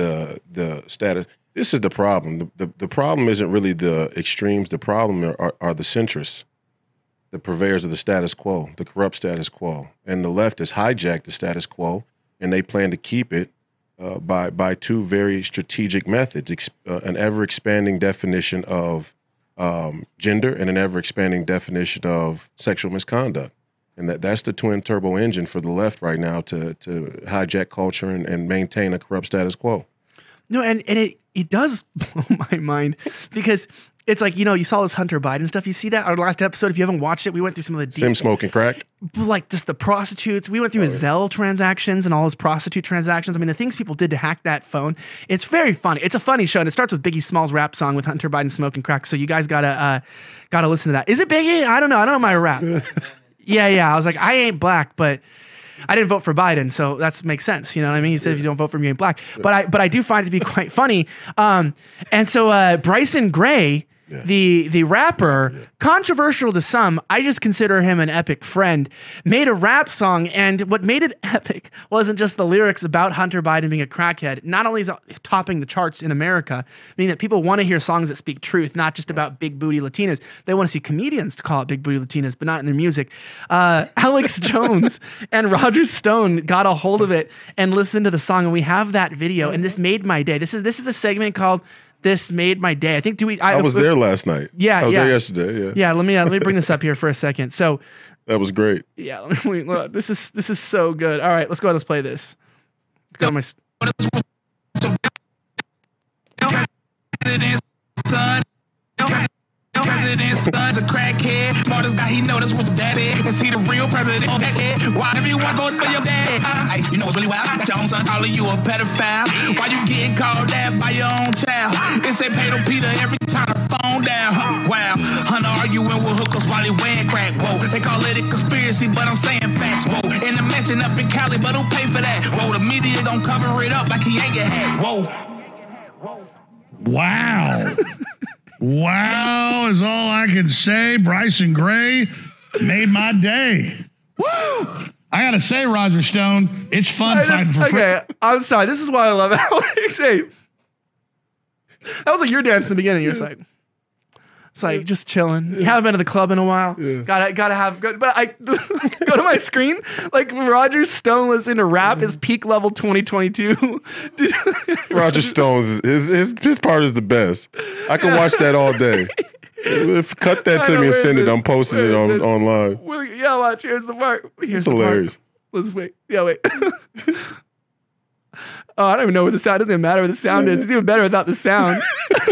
the status. This is the problem. The problem isn't really the extremes. The problem are the centrists. The purveyors of the status quo, the corrupt status quo. And the left has hijacked the status quo, and they plan to keep it by two very strategic methods, an ever-expanding definition of gender and an ever-expanding definition of sexual misconduct. And that's the twin turbo engine for the left right now to hijack culture and maintain a corrupt status quo. No, and it does blow my mind because it's like, you know, you saw this Hunter Biden stuff. You see that? Our last episode, if you haven't watched it, we went through some of the Sim smoking crack. Like just the prostitutes. We went through his Zelle transactions and all his prostitute transactions. I mean, the things people did to hack that phone. It's very funny. It's a funny show, and it starts with Biggie Smalls' rap song with Hunter Biden smoking crack. So you guys gotta listen to that. Is it Biggie? I don't know my rap. Yeah. I was like, I ain't Black, but I didn't vote for Biden, so that makes sense. You know what I mean? He said if you don't vote for me, you ain't Black. Yeah. But I do find it to be quite funny. And so Bryson Gray, the rapper, controversial to some, I just consider him an epic friend, made a rap song, and what made it epic wasn't just the lyrics about Hunter Biden being a crackhead. Not only is it topping the charts in America, meaning that people want to hear songs that speak truth, not just about big booty Latinas. They want to see comedians to call it big booty Latinas, but not in their music. Alex Jones and Roger Stone got a hold of it and listened to the song, and we have that video, and this made my day. This is a segment called This Made My Day. I think I was there last night. Yeah, I was there yesterday. Yeah. Let me bring this up here for a second. So that was great. Yeah, look, this is so good. All right, let's go ahead. Let's play this. Go to my. President's son's a crackhead. Smartest guy he noticed was that big. Is he the real president? Why everyone vote for your dad? You know what's really wild? Got your own son calling you a pedophile. Why you getting called that by your own child? It say Pedro Peter every time the phone down. Wow, Hunter arguing with hookers while he wearing crack. Whoa, they call it a conspiracy, but I'm saying facts. Whoa, in the mansion up in Cali, but who pay for that? Whoa, the media gon' cover it up like he ain't get hacked. Whoa. Wow. Wow is all I can say. Bryson Gray made my day. Woo! I got to say, Roger Stone, it's fun fighting for free. Okay, I'm sorry. This is why I love Alex. Hey, that was like your dance in the beginning. You're like, it's like just chilling. You haven't been to the club in a while. Gotta have good. But I go to my screen. Like Roger Stone listening to rap is peak level 2022. Roger Stone's his part is the best. I can watch that all day. Cut that to me and send it. I'm posting it online. Well, yeah, watch. Here's the part. Here's It's hilarious. Part. Let's wait. Yeah, wait. Oh, I don't even know where the sound. It doesn't even matter where the sound is. It's even better without the sound.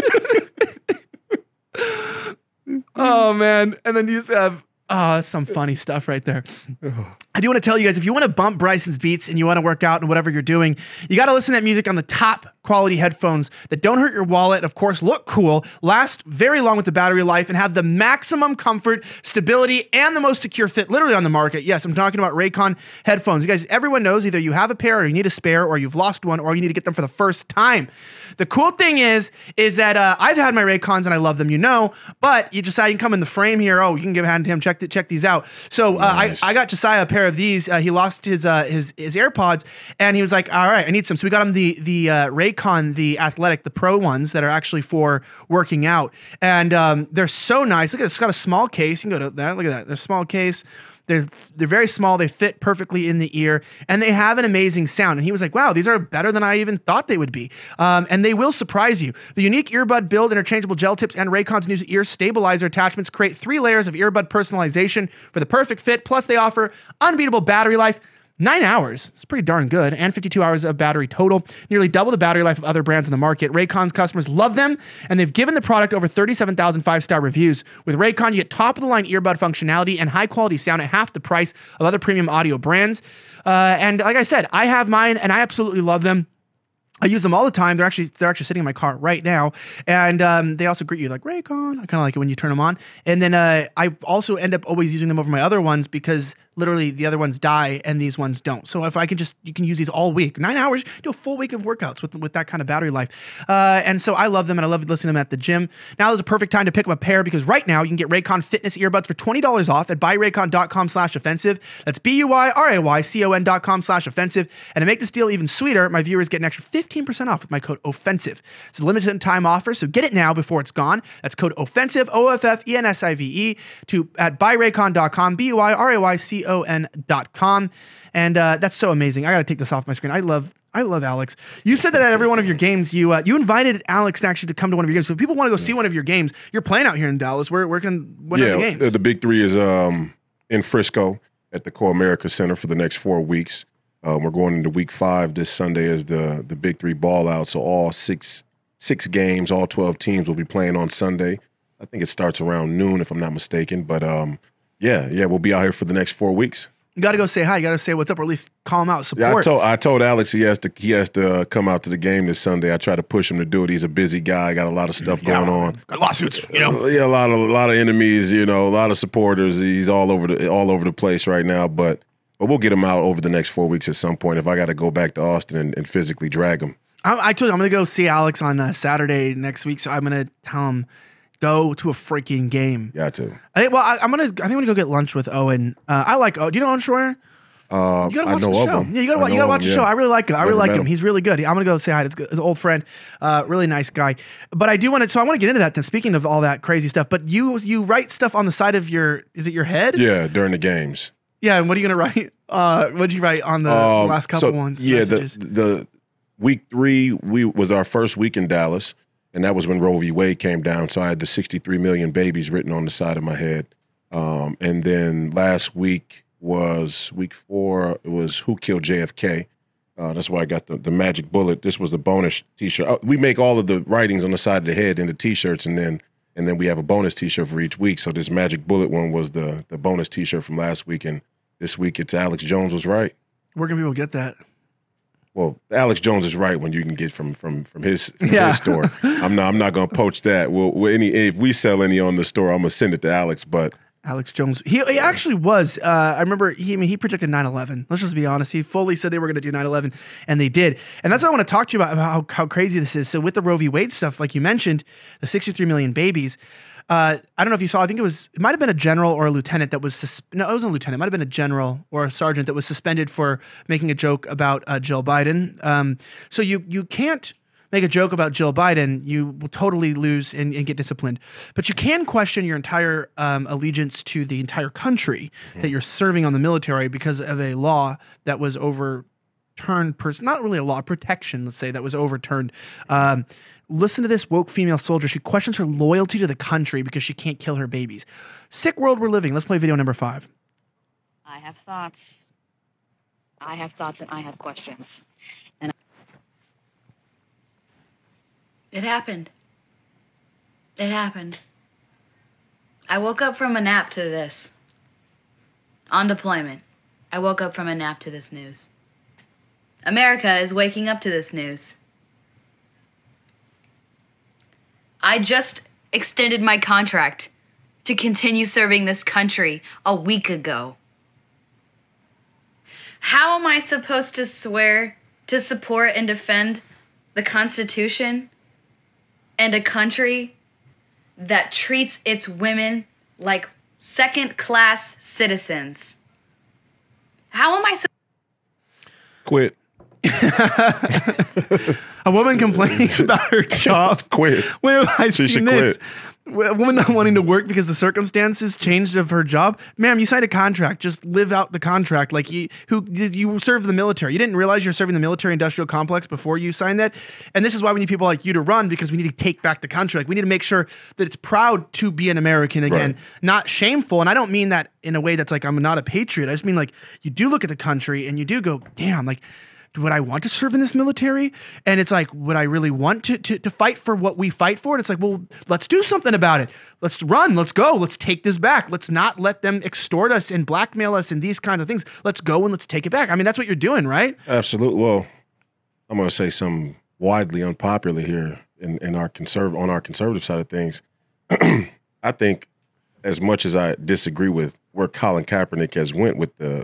Oh man! And then you just have some funny stuff right there. I do want to tell you guys, if you want to bump Bryson's beats and you want to work out and whatever you're doing, you got to listen to that music on the top quality headphones that don't hurt your wallet, of course, look cool, last very long with the battery life, and have the maximum comfort, stability, and the most secure fit literally on the market. Yes, I'm talking about Raycon headphones. You guys, everyone knows either you have a pair or you need a spare or you've lost one or you need to get them for the first time. The cool thing is that I've had my Raycons and I love them, you know, but you decide you can come in the frame here. Oh, you can give a hand to him. Check these out. So Nice. I got Josiah a pair of these. He lost his AirPods and he was like, all right, I need some. So we got him the Raycon, the Athletic, the Pro ones that are actually for working out. And they're so nice. Look at it. It's got a small case. You can go to that. Look at that. They're a small case. They're very small. They fit perfectly in the ear, and they have an amazing sound. And he was like, wow, these are better than I even thought they would be. And they will surprise you. The unique earbud build, interchangeable gel tips, and Raycon's new ear stabilizer attachments create 3 layers of earbud personalization for the perfect fit. Plus, they offer unbeatable battery life. 9 hours, it's pretty darn good, and 52 hours of battery total, nearly double the battery life of other brands in the market. Raycon's customers love them, and they've given the product over 37,000 5-star reviews. With Raycon, you get top-of-the-line earbud functionality and high-quality sound at half the price of other premium audio brands. And like I said, I have mine, and I absolutely love them. I use them all the time. They're actually sitting in my car right now, and they also greet you like Raycon. I kind of like it when you turn them on. And then I also end up always using them over my other ones because literally the other ones die and these ones don't. So if I can you can use these all week. 9 hours, do a full week of workouts with that kind of battery life. And so I love them and I love listening to them at the gym. Now is a perfect time to pick up a pair because right now you can get Raycon fitness earbuds for $20 off at buyraycon.com/offensive. That's BUYRAYCON.com/offensive. And to make this deal even sweeter, my viewers get an extra 15% off with my code OFFENSIVE. It's a limited time offer, so get it now before it's gone. That's code OFFENSIVE, OFFENSIVE, at buyraycon.com, BUYRAYCON.com. And that's so amazing. I got to take this off my screen. I love Alex. You said that at every one of your games, you invited Alex to actually come to one of your games. So if people want to go see one of your games, you're playing out here in Dallas. Where can one of the games? The Big Three is in Frisco at the Core America Center for the next 4 weeks. We're going into week 5 this Sunday as the Big Three ball out. So all six games, all 12 teams will be playing on Sunday. I think it starts around noon if I'm not mistaken. But yeah, we'll be out here for the next 4 weeks. You got to go say hi. You got to say what's up, or at least call him out, support. Yeah, I told Alex he has to come out to the game this Sunday. I try to push him to do it. He's a busy guy. Got a lot of stuff going on. Got lawsuits, you know. Yeah, a lot of enemies. You know, a lot of supporters. He's all over the place right now. But we'll get him out over the next 4 weeks at some point. If I got to go back to Austin and physically drag him. I told you I'm going to go see Alex on Saturday next week. So I'm going to tell him. Go to a freaking game. Got to. I think I'm gonna go get lunch with Owen. I like Owen. Do you know Owen Schroyer? You gotta watch the show. Yeah, you gotta watch the show. I really like him. I really like him. He's really good. I'm gonna go say hi. It's an old friend, really nice guy. But I do want to. So I want to get into that. Then speaking of all that crazy stuff, but you write stuff on the side of your. Is it your head? Yeah, during the games. Yeah, and what are you gonna write? What did you write on the last couple ones? Yeah, the week 3 was our first week in Dallas. And that was when Roe v. Wade came down. So I had the 63 million babies written on the side of my head. And then last week was week 4. It was Who Killed JFK. That's why I got the magic bullet. This was the bonus T-shirt. We make all of the writings on the side of the head into T-shirts, and then we have a bonus T-shirt for each week. So this magic bullet one was the bonus T-shirt from last week. And this week it's Alex Jones was right. Where can people get that? Well, Alex Jones is right when you can get from his store. I'm not going to poach that. If we sell any on the store, I'm going to send it to Alex. But Alex Jones. He actually was. I remember he predicted 9/11. Let's just be honest. He fully said they were going to do 9/11, and they did. And that's what I want to talk to you about how crazy this is. So with the Roe v. Wade stuff, like you mentioned, the 63 million babies. I don't know if you saw. I think it might have been a general or a lieutenant that was. No, it wasn't a lieutenant. It might have been a general or a sergeant that was suspended for making a joke about Jill Biden. So you can't make a joke about Jill Biden, you will totally lose and get disciplined. But you can question your entire allegiance to the entire country that you're serving on the military because of a law that was overturned. Not really a law, protection, let's say, that was overturned. Listen to this woke female soldier. She questions her loyalty to the country because she can't kill her babies. Sick world we're living. Let's play video number 5. I have thoughts. I have thoughts and I have questions. And it happened. It happened. I woke up from a nap to this. On deployment. I woke up from a nap to this news. America is waking up to this news. I just extended my contract to continue serving this country a week ago. How am I supposed to swear to support and defend the Constitution and a country that treats its women like second-class citizens? How am I Quit. A woman complaining about her job. Quit. Well, I've She seen should this. quit. A woman not wanting to work because the circumstances changed of her job. Ma'am, you signed a contract. Just live out the contract. Like you serve the military. You didn't realize you're serving the military industrial complex before you signed that. And this is why we need people like you to run, because we need to take back the country. Like we need to make sure that it's proud to be an American again, not shameful. And I don't mean that in a way that's like I'm not a patriot. I just mean like you do look at the country and you do go, damn, like, would I want to serve in this military? And it's like, would I really want to fight for what we fight for? And it's like, well, let's do something about it. Let's run. Let's go. Let's take this back. Let's not let them extort us and blackmail us and these kinds of things. Let's go and let's take it back. I mean, that's what you're doing, right? Absolutely. Well, I'm going to say something widely unpopular here on our conservative side of things. I think as much as I disagree with where Colin Kaepernick has went with the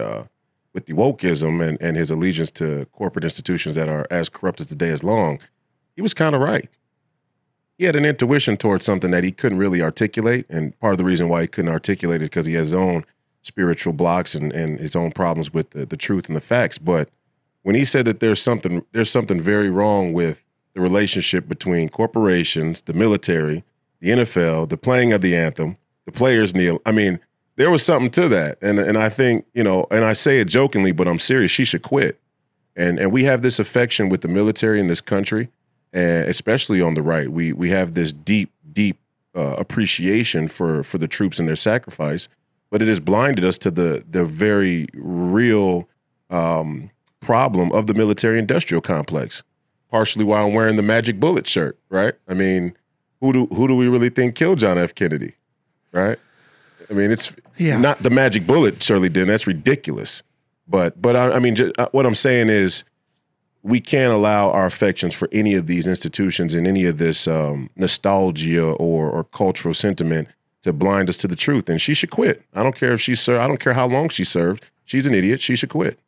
wokeism and his allegiance to corporate institutions that are as corrupt as the day is long, he was kind of right. He had an intuition towards something that he couldn't really articulate, and part of the reason why he couldn't articulate it is because he has his own spiritual blocks and his own problems with the truth and the facts. But when he said that there's something very wrong with the relationship between corporations, the military, the NFL, the playing of the anthem, the players kneel, I mean, there was something to that. And I think, and I say it jokingly, but I'm serious, she should quit. And we have this affection with the military in this country, and especially on the right. We have this deep appreciation for the troops and their sacrifice, but it has blinded us to the very real problem of the military industrial complex, partially why I'm wearing the Magic Bullet shirt, right? I mean, who do we really think killed John F. Kennedy, right? I mean, it's not the magic bullet surely didn't. That's ridiculous. But I mean, what I'm saying is we can't allow our affections for any of these institutions and any of this nostalgia or cultural sentiment to blind us to the truth. And she should quit. I don't care if she served. I don't care how long she served. She's an idiot. She should quit.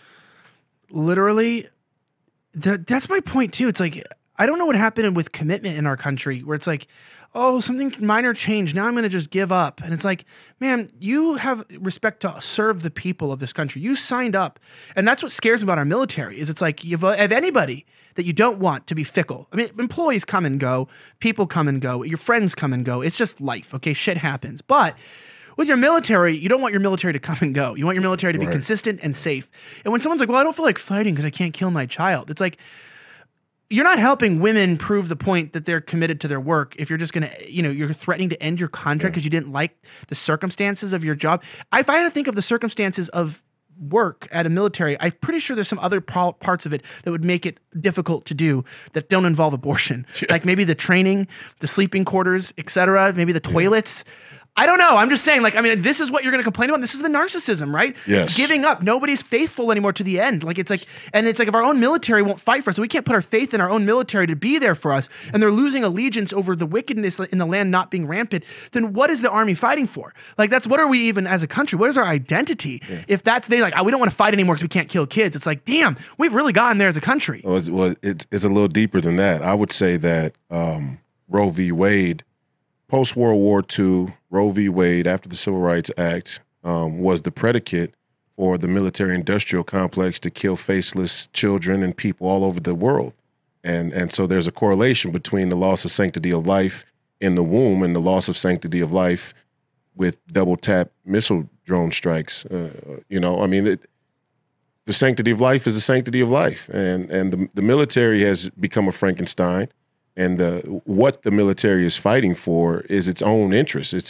Literally, that's my point too. It's like, I don't know what happened with commitment in our country where it's like, oh, something minor changed. Now I'm going to just give up. And it's like, man, you have respect to serve the people of this country. You signed up. And that's what scares me about our military is it's like, if anybody that you don't want to be fickle. I mean, employees come and go. People come and go. Your friends come and go. It's just life. Okay. Shit happens. But with your military, you don't want your military to come and go. You want your military to be consistent and safe. And when someone's like, well, I don't feel like fighting because I can't kill my child. It's like, you're not helping women prove the point that they're committed to their work if you're just going to, you're threatening to end your contract because you didn't like the circumstances of your job. If I had to think of the circumstances of work at a military, I'm pretty sure there's some other parts of it that would make it difficult to do that don't involve abortion. Like maybe the training, the sleeping quarters, etc. Maybe the toilets. I don't know. I'm just saying, like, I mean, this is what you're going to complain about. This is the narcissism, right? Yes. It's giving up. Nobody's faithful anymore to the end. Like, it's like, and it's like if our own military won't fight for us, so we can't put our faith in our own military to be there for us, and they're losing allegiance over the wickedness in the land not being rampant, then what is the army fighting for? Like, what are we even as a country? What is our identity? Yeah. If that's, we don't want to fight anymore because we can't kill kids. It's like, damn, we've really gotten there as a country. Well, it's a little deeper than that. I would say that Roe v. Wade, post-World War II, Roe v. Wade, after the Civil Rights Act, was the predicate for the military-industrial complex to kill faceless children and people all over the world. And so there's a correlation between the loss of sanctity of life in the womb and the loss of sanctity of life with double-tap missile drone strikes. The sanctity of life is the sanctity of life. And the military has become a Frankenstein. And what the military is fighting for is its own interest. It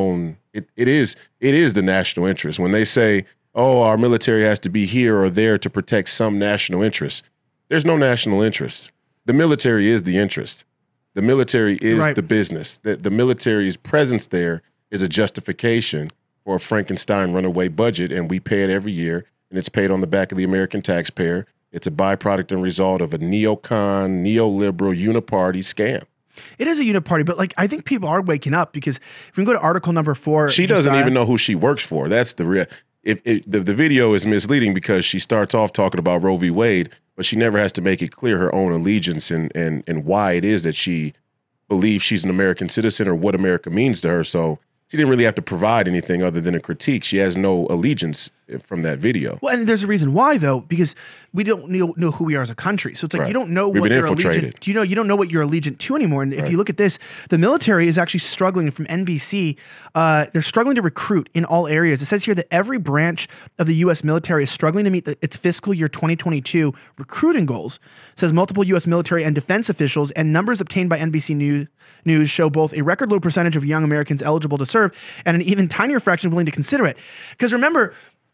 is the national interest. When they say, "Oh, our military has to be here or there to protect some national interest," there's no national interest. The military is the interest. The military is the business. The military's presence there is a justification for a Frankenstein runaway budget, and we pay it every year, and it's paid on the back of the American taxpayer. It's a byproduct and result of a neocon, neoliberal, uniparty scam. It is a uniparty, but like I think people are waking up because if we can go to article number 4, she doesn't even know who she works for. That's the real. The video is misleading because she starts off talking about Roe v. Wade, but she never has to make it clear her own allegiance and why it is that she believes she's an American citizen or what America means to her. So she didn't really have to provide anything other than a critique. She has no allegiance from that video. Well, and there's a reason why, though, because we don't know who we are as a country. So it's like you don't know what you're allegiant. You don't know what you're allegiant to anymore. And if you look at this, the military is actually struggling from NBC. They're struggling to recruit in all areas. It says here that every branch of the U.S. military is struggling to meet its fiscal year 2022 recruiting goals. It says multiple U.S. military and defense officials and numbers obtained by NBC News show both a record low percentage of young Americans eligible to serve and an even tinier fraction willing to consider it. Because remember,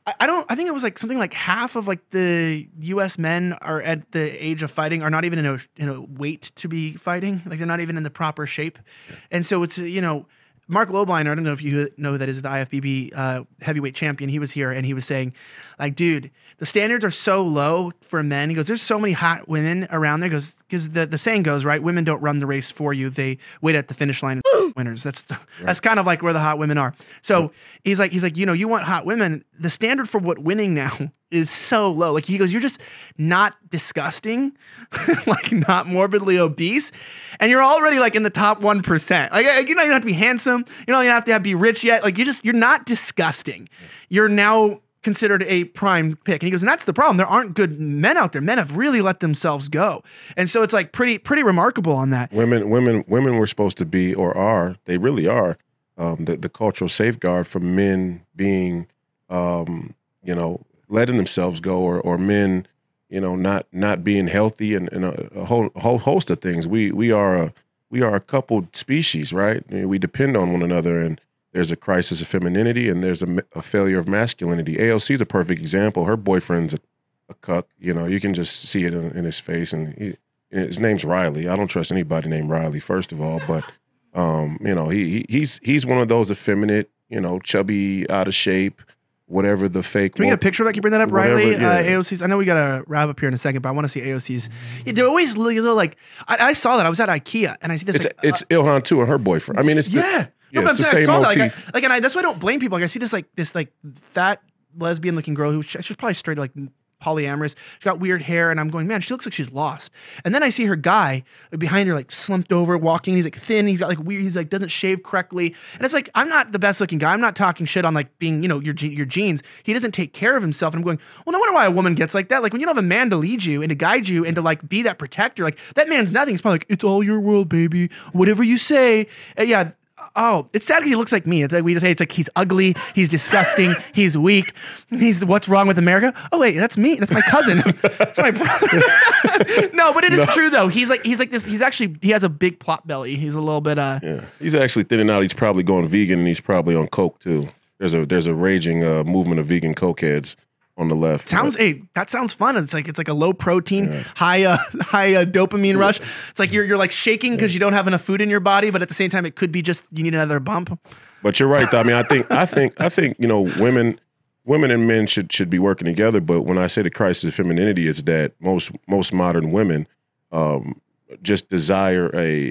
I think it was like something like half of like the U.S. men are at the age of fighting are not even in a weight to be fighting. Like they're not even in the proper shape. And so it's, Mark Lobliner, I don't know if you know that is the IFBB heavyweight champion. He was here and he was saying, like, dude, the standards are so low for men. He goes, there's so many hot women around there. Because the saying goes, right, women don't run the race for you. They wait at the finish line and winners. That's kind of like where the hot women are. So he's like, you want hot women. The standard for what winning now is so low. Like he goes, you're just not disgusting, like not morbidly obese, and you're already like in the top 1%. Like you don't even have to be handsome. You don't even have to be rich yet. Like you're not disgusting. You're now considered a prime pick. And he goes, and that's the problem. There aren't good men out there. Men have really let themselves go. And so it's like pretty remarkable on that. Women were supposed to be, or are, they really are, the cultural safeguard for men being, letting themselves go or men, not being healthy and a whole host of things. We are a coupled species, right? We depend on one another, and there's a crisis of femininity and there's a failure of masculinity. AOC is a perfect example. Her boyfriend's a cuck. You can just see it in his face, and his name's Riley. I don't trust anybody named Riley, first of all, but he's one of those effeminate, chubby, out of shape, whatever the fake. Can we get a picture of that? Can you bring that up, Riley? Yeah. AOC's. I know we got to wrap up here in a second, but I want to see AOC's. They're always like, I saw that. I was at IKEA and I see this. It's Ilhan too and her boyfriend. I mean, it's it's the same motif. That's why I don't blame people. Like I see this fat lesbian looking girl who she's probably straight like polyamorous. She's got weird hair, and I'm going, man, she looks like she's lost. And then I see her guy behind her, like slumped over, walking. He's like thin. He's got like weird. He's like doesn't shave correctly. And it's like I'm not the best looking guy. I'm not talking shit on like being your genes. He doesn't take care of himself. And I'm going, well, no wonder why a woman gets like that. Like when you don't have a man to lead you and to guide you and to like be that protector, like that man's nothing. He's probably like, it's all your world, baby. Whatever you say. And yeah. Oh, it's sad because he looks like me. It's like we just say it's like he's ugly, he's disgusting, he's weak, he's what's wrong with America? Oh wait, that's me. That's my cousin. That's my brother. No, but it is true though. He's like this. He has a big plot belly. He's a little bit. Yeah, he's actually thinning out. He's probably going vegan, and he's probably on coke too. There's a raging movement of vegan cokeheads on the left. That sounds fun. It's like a low protein, high dopamine rush. It's like you're like shaking because you don't have enough food in your body, but at the same time it could be just you need another bump. But you're right, though. I mean, I think women and men should be working together. But when I say the crisis of femininity, it's that most modern women just desire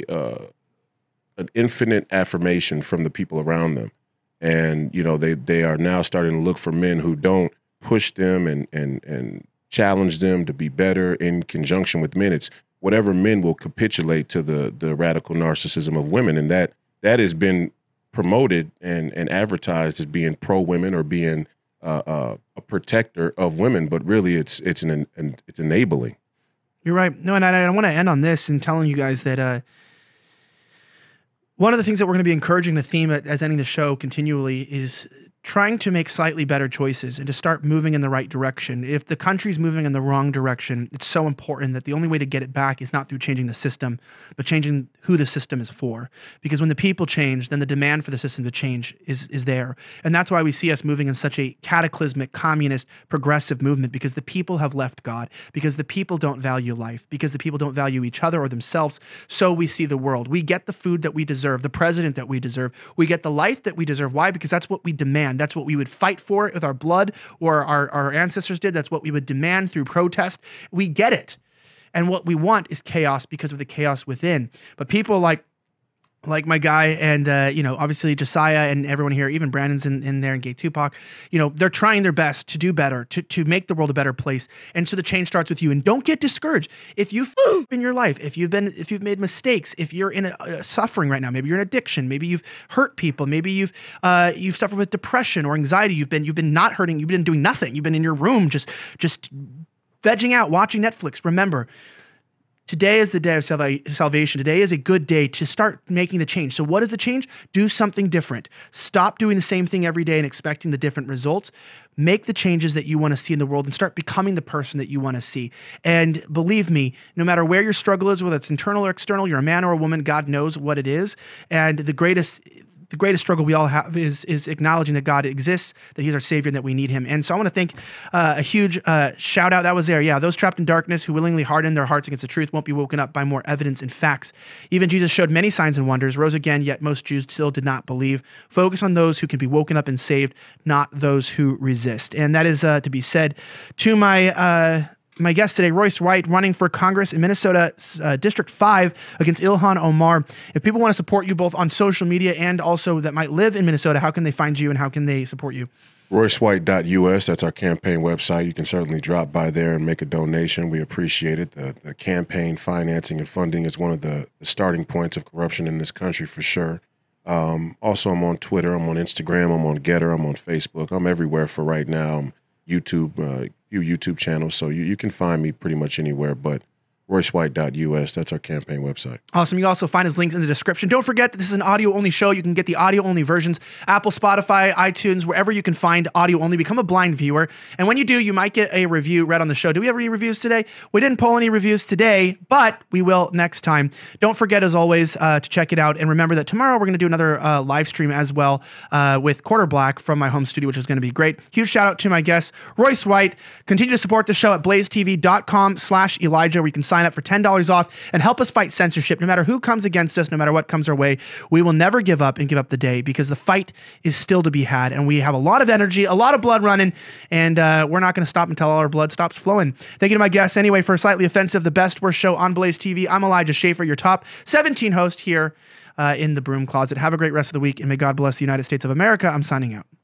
an infinite affirmation from the people around them, and they are now starting to look for men who don't push them and challenge them to be better in conjunction with men. It's whatever men will capitulate to the radical narcissism of women, and that has been promoted and advertised as being pro women or being a protector of women, but really it's enabling. You're right. No, and I want to end on this and telling you guys that one of the things that we're going to be encouraging the theme as ending the show continually is trying to make slightly better choices and to start moving in the right direction. If the country's moving in the wrong direction, it's so important that the only way to get it back is not through changing the system, but changing who the system is for. Because when the people change, then the demand for the system to change is there. And that's why we see us moving in such a cataclysmic, communist, progressive movement, because the people have left God, because the people don't value life, because the people don't value each other or themselves. So we see the world. We get the food that we deserve, the president that we deserve. We get the life that we deserve. Why? Because that's what we demand. That's what we would fight for with our blood, or our ancestors did. That's what we would demand through protest. We get it. And what we want is chaos because of the chaos within. But people like my guy and, obviously Josiah and everyone here, even Brandon's in there and Gay Tupac, they're trying their best to do better, to make the world a better place. And so the change starts with you. And don't get discouraged. If you've in your life, if you've made mistakes, if you're in a suffering right now, maybe you're in addiction, maybe you've hurt people, maybe you've suffered with depression or anxiety, you've been not hurting, you've been doing nothing, you've been in your room just vegging out, watching Netflix. Remember, today is the day of salvation. Today is a good day to start making the change. So what is the change? Do something different. Stop doing the same thing every day and expecting the different results. Make the changes that you want to see in the world and start becoming the person that you want to see. And believe me, no matter where your struggle is, whether it's internal or external, you're a man or a woman, God knows what it is. And the greatest struggle we all have is acknowledging that God exists, that he's our savior, and that we need him. And so I want to thank a huge shout out. That was there. Yeah. Those trapped in darkness who willingly harden their hearts against the truth won't be woken up by more evidence and facts. Even Jesus showed many signs and wonders, rose again, yet most Jews still did not believe. Focus on those who can be woken up and saved, not those who resist. And that is to be said to my guest today, Royce White, running for Congress in Minnesota District 5 against Ilhan Omar. If people want to support you both on social media and also that might live in Minnesota, how can they find you and how can they support you? RoyceWhite.us, that's our campaign website. You can certainly drop by there and make a donation. We appreciate it. The campaign financing and funding is one of the starting points of corruption in this country for sure. Also, I'm on Twitter, I'm on Instagram, I'm on Getter, I'm on Facebook. I'm everywhere for right now. YouTube, few YouTube channels, so you can find me pretty much anywhere, but RoyceWhite.us, that's our campaign website. Awesome. You can also find his links in the description. Don't forget that this is an audio-only show. You can get the audio-only versions, Apple, Spotify, iTunes, wherever you can find audio-only. Become a blind viewer, and when you do, you might get a review read on the show. Do we have any reviews today? We didn't pull any reviews today, but we will next time. Don't forget, as always, to check it out, and remember that tomorrow we're going to do another live stream as well with Quarter Black from my home studio, which is going to be great. Huge shout-out to my guest, Royce White. Continue to support the show at blazetv.com/Elijah, where you can sign up for $10 off and help us fight censorship. No matter who comes against us, no matter what comes our way, we will never give up and give up the day, because the fight is still to be had. And we have a lot of energy, a lot of blood running, and we're not going to stop until all our blood stops flowing. Thank you to my guests anyway for Slightly Offensive, the best worst show on Blaze TV. I'm Elijah Schaffer, your top 17 host here in the Broom Closet. Have a great rest of the week, and may God bless the United States of America. I'm signing out.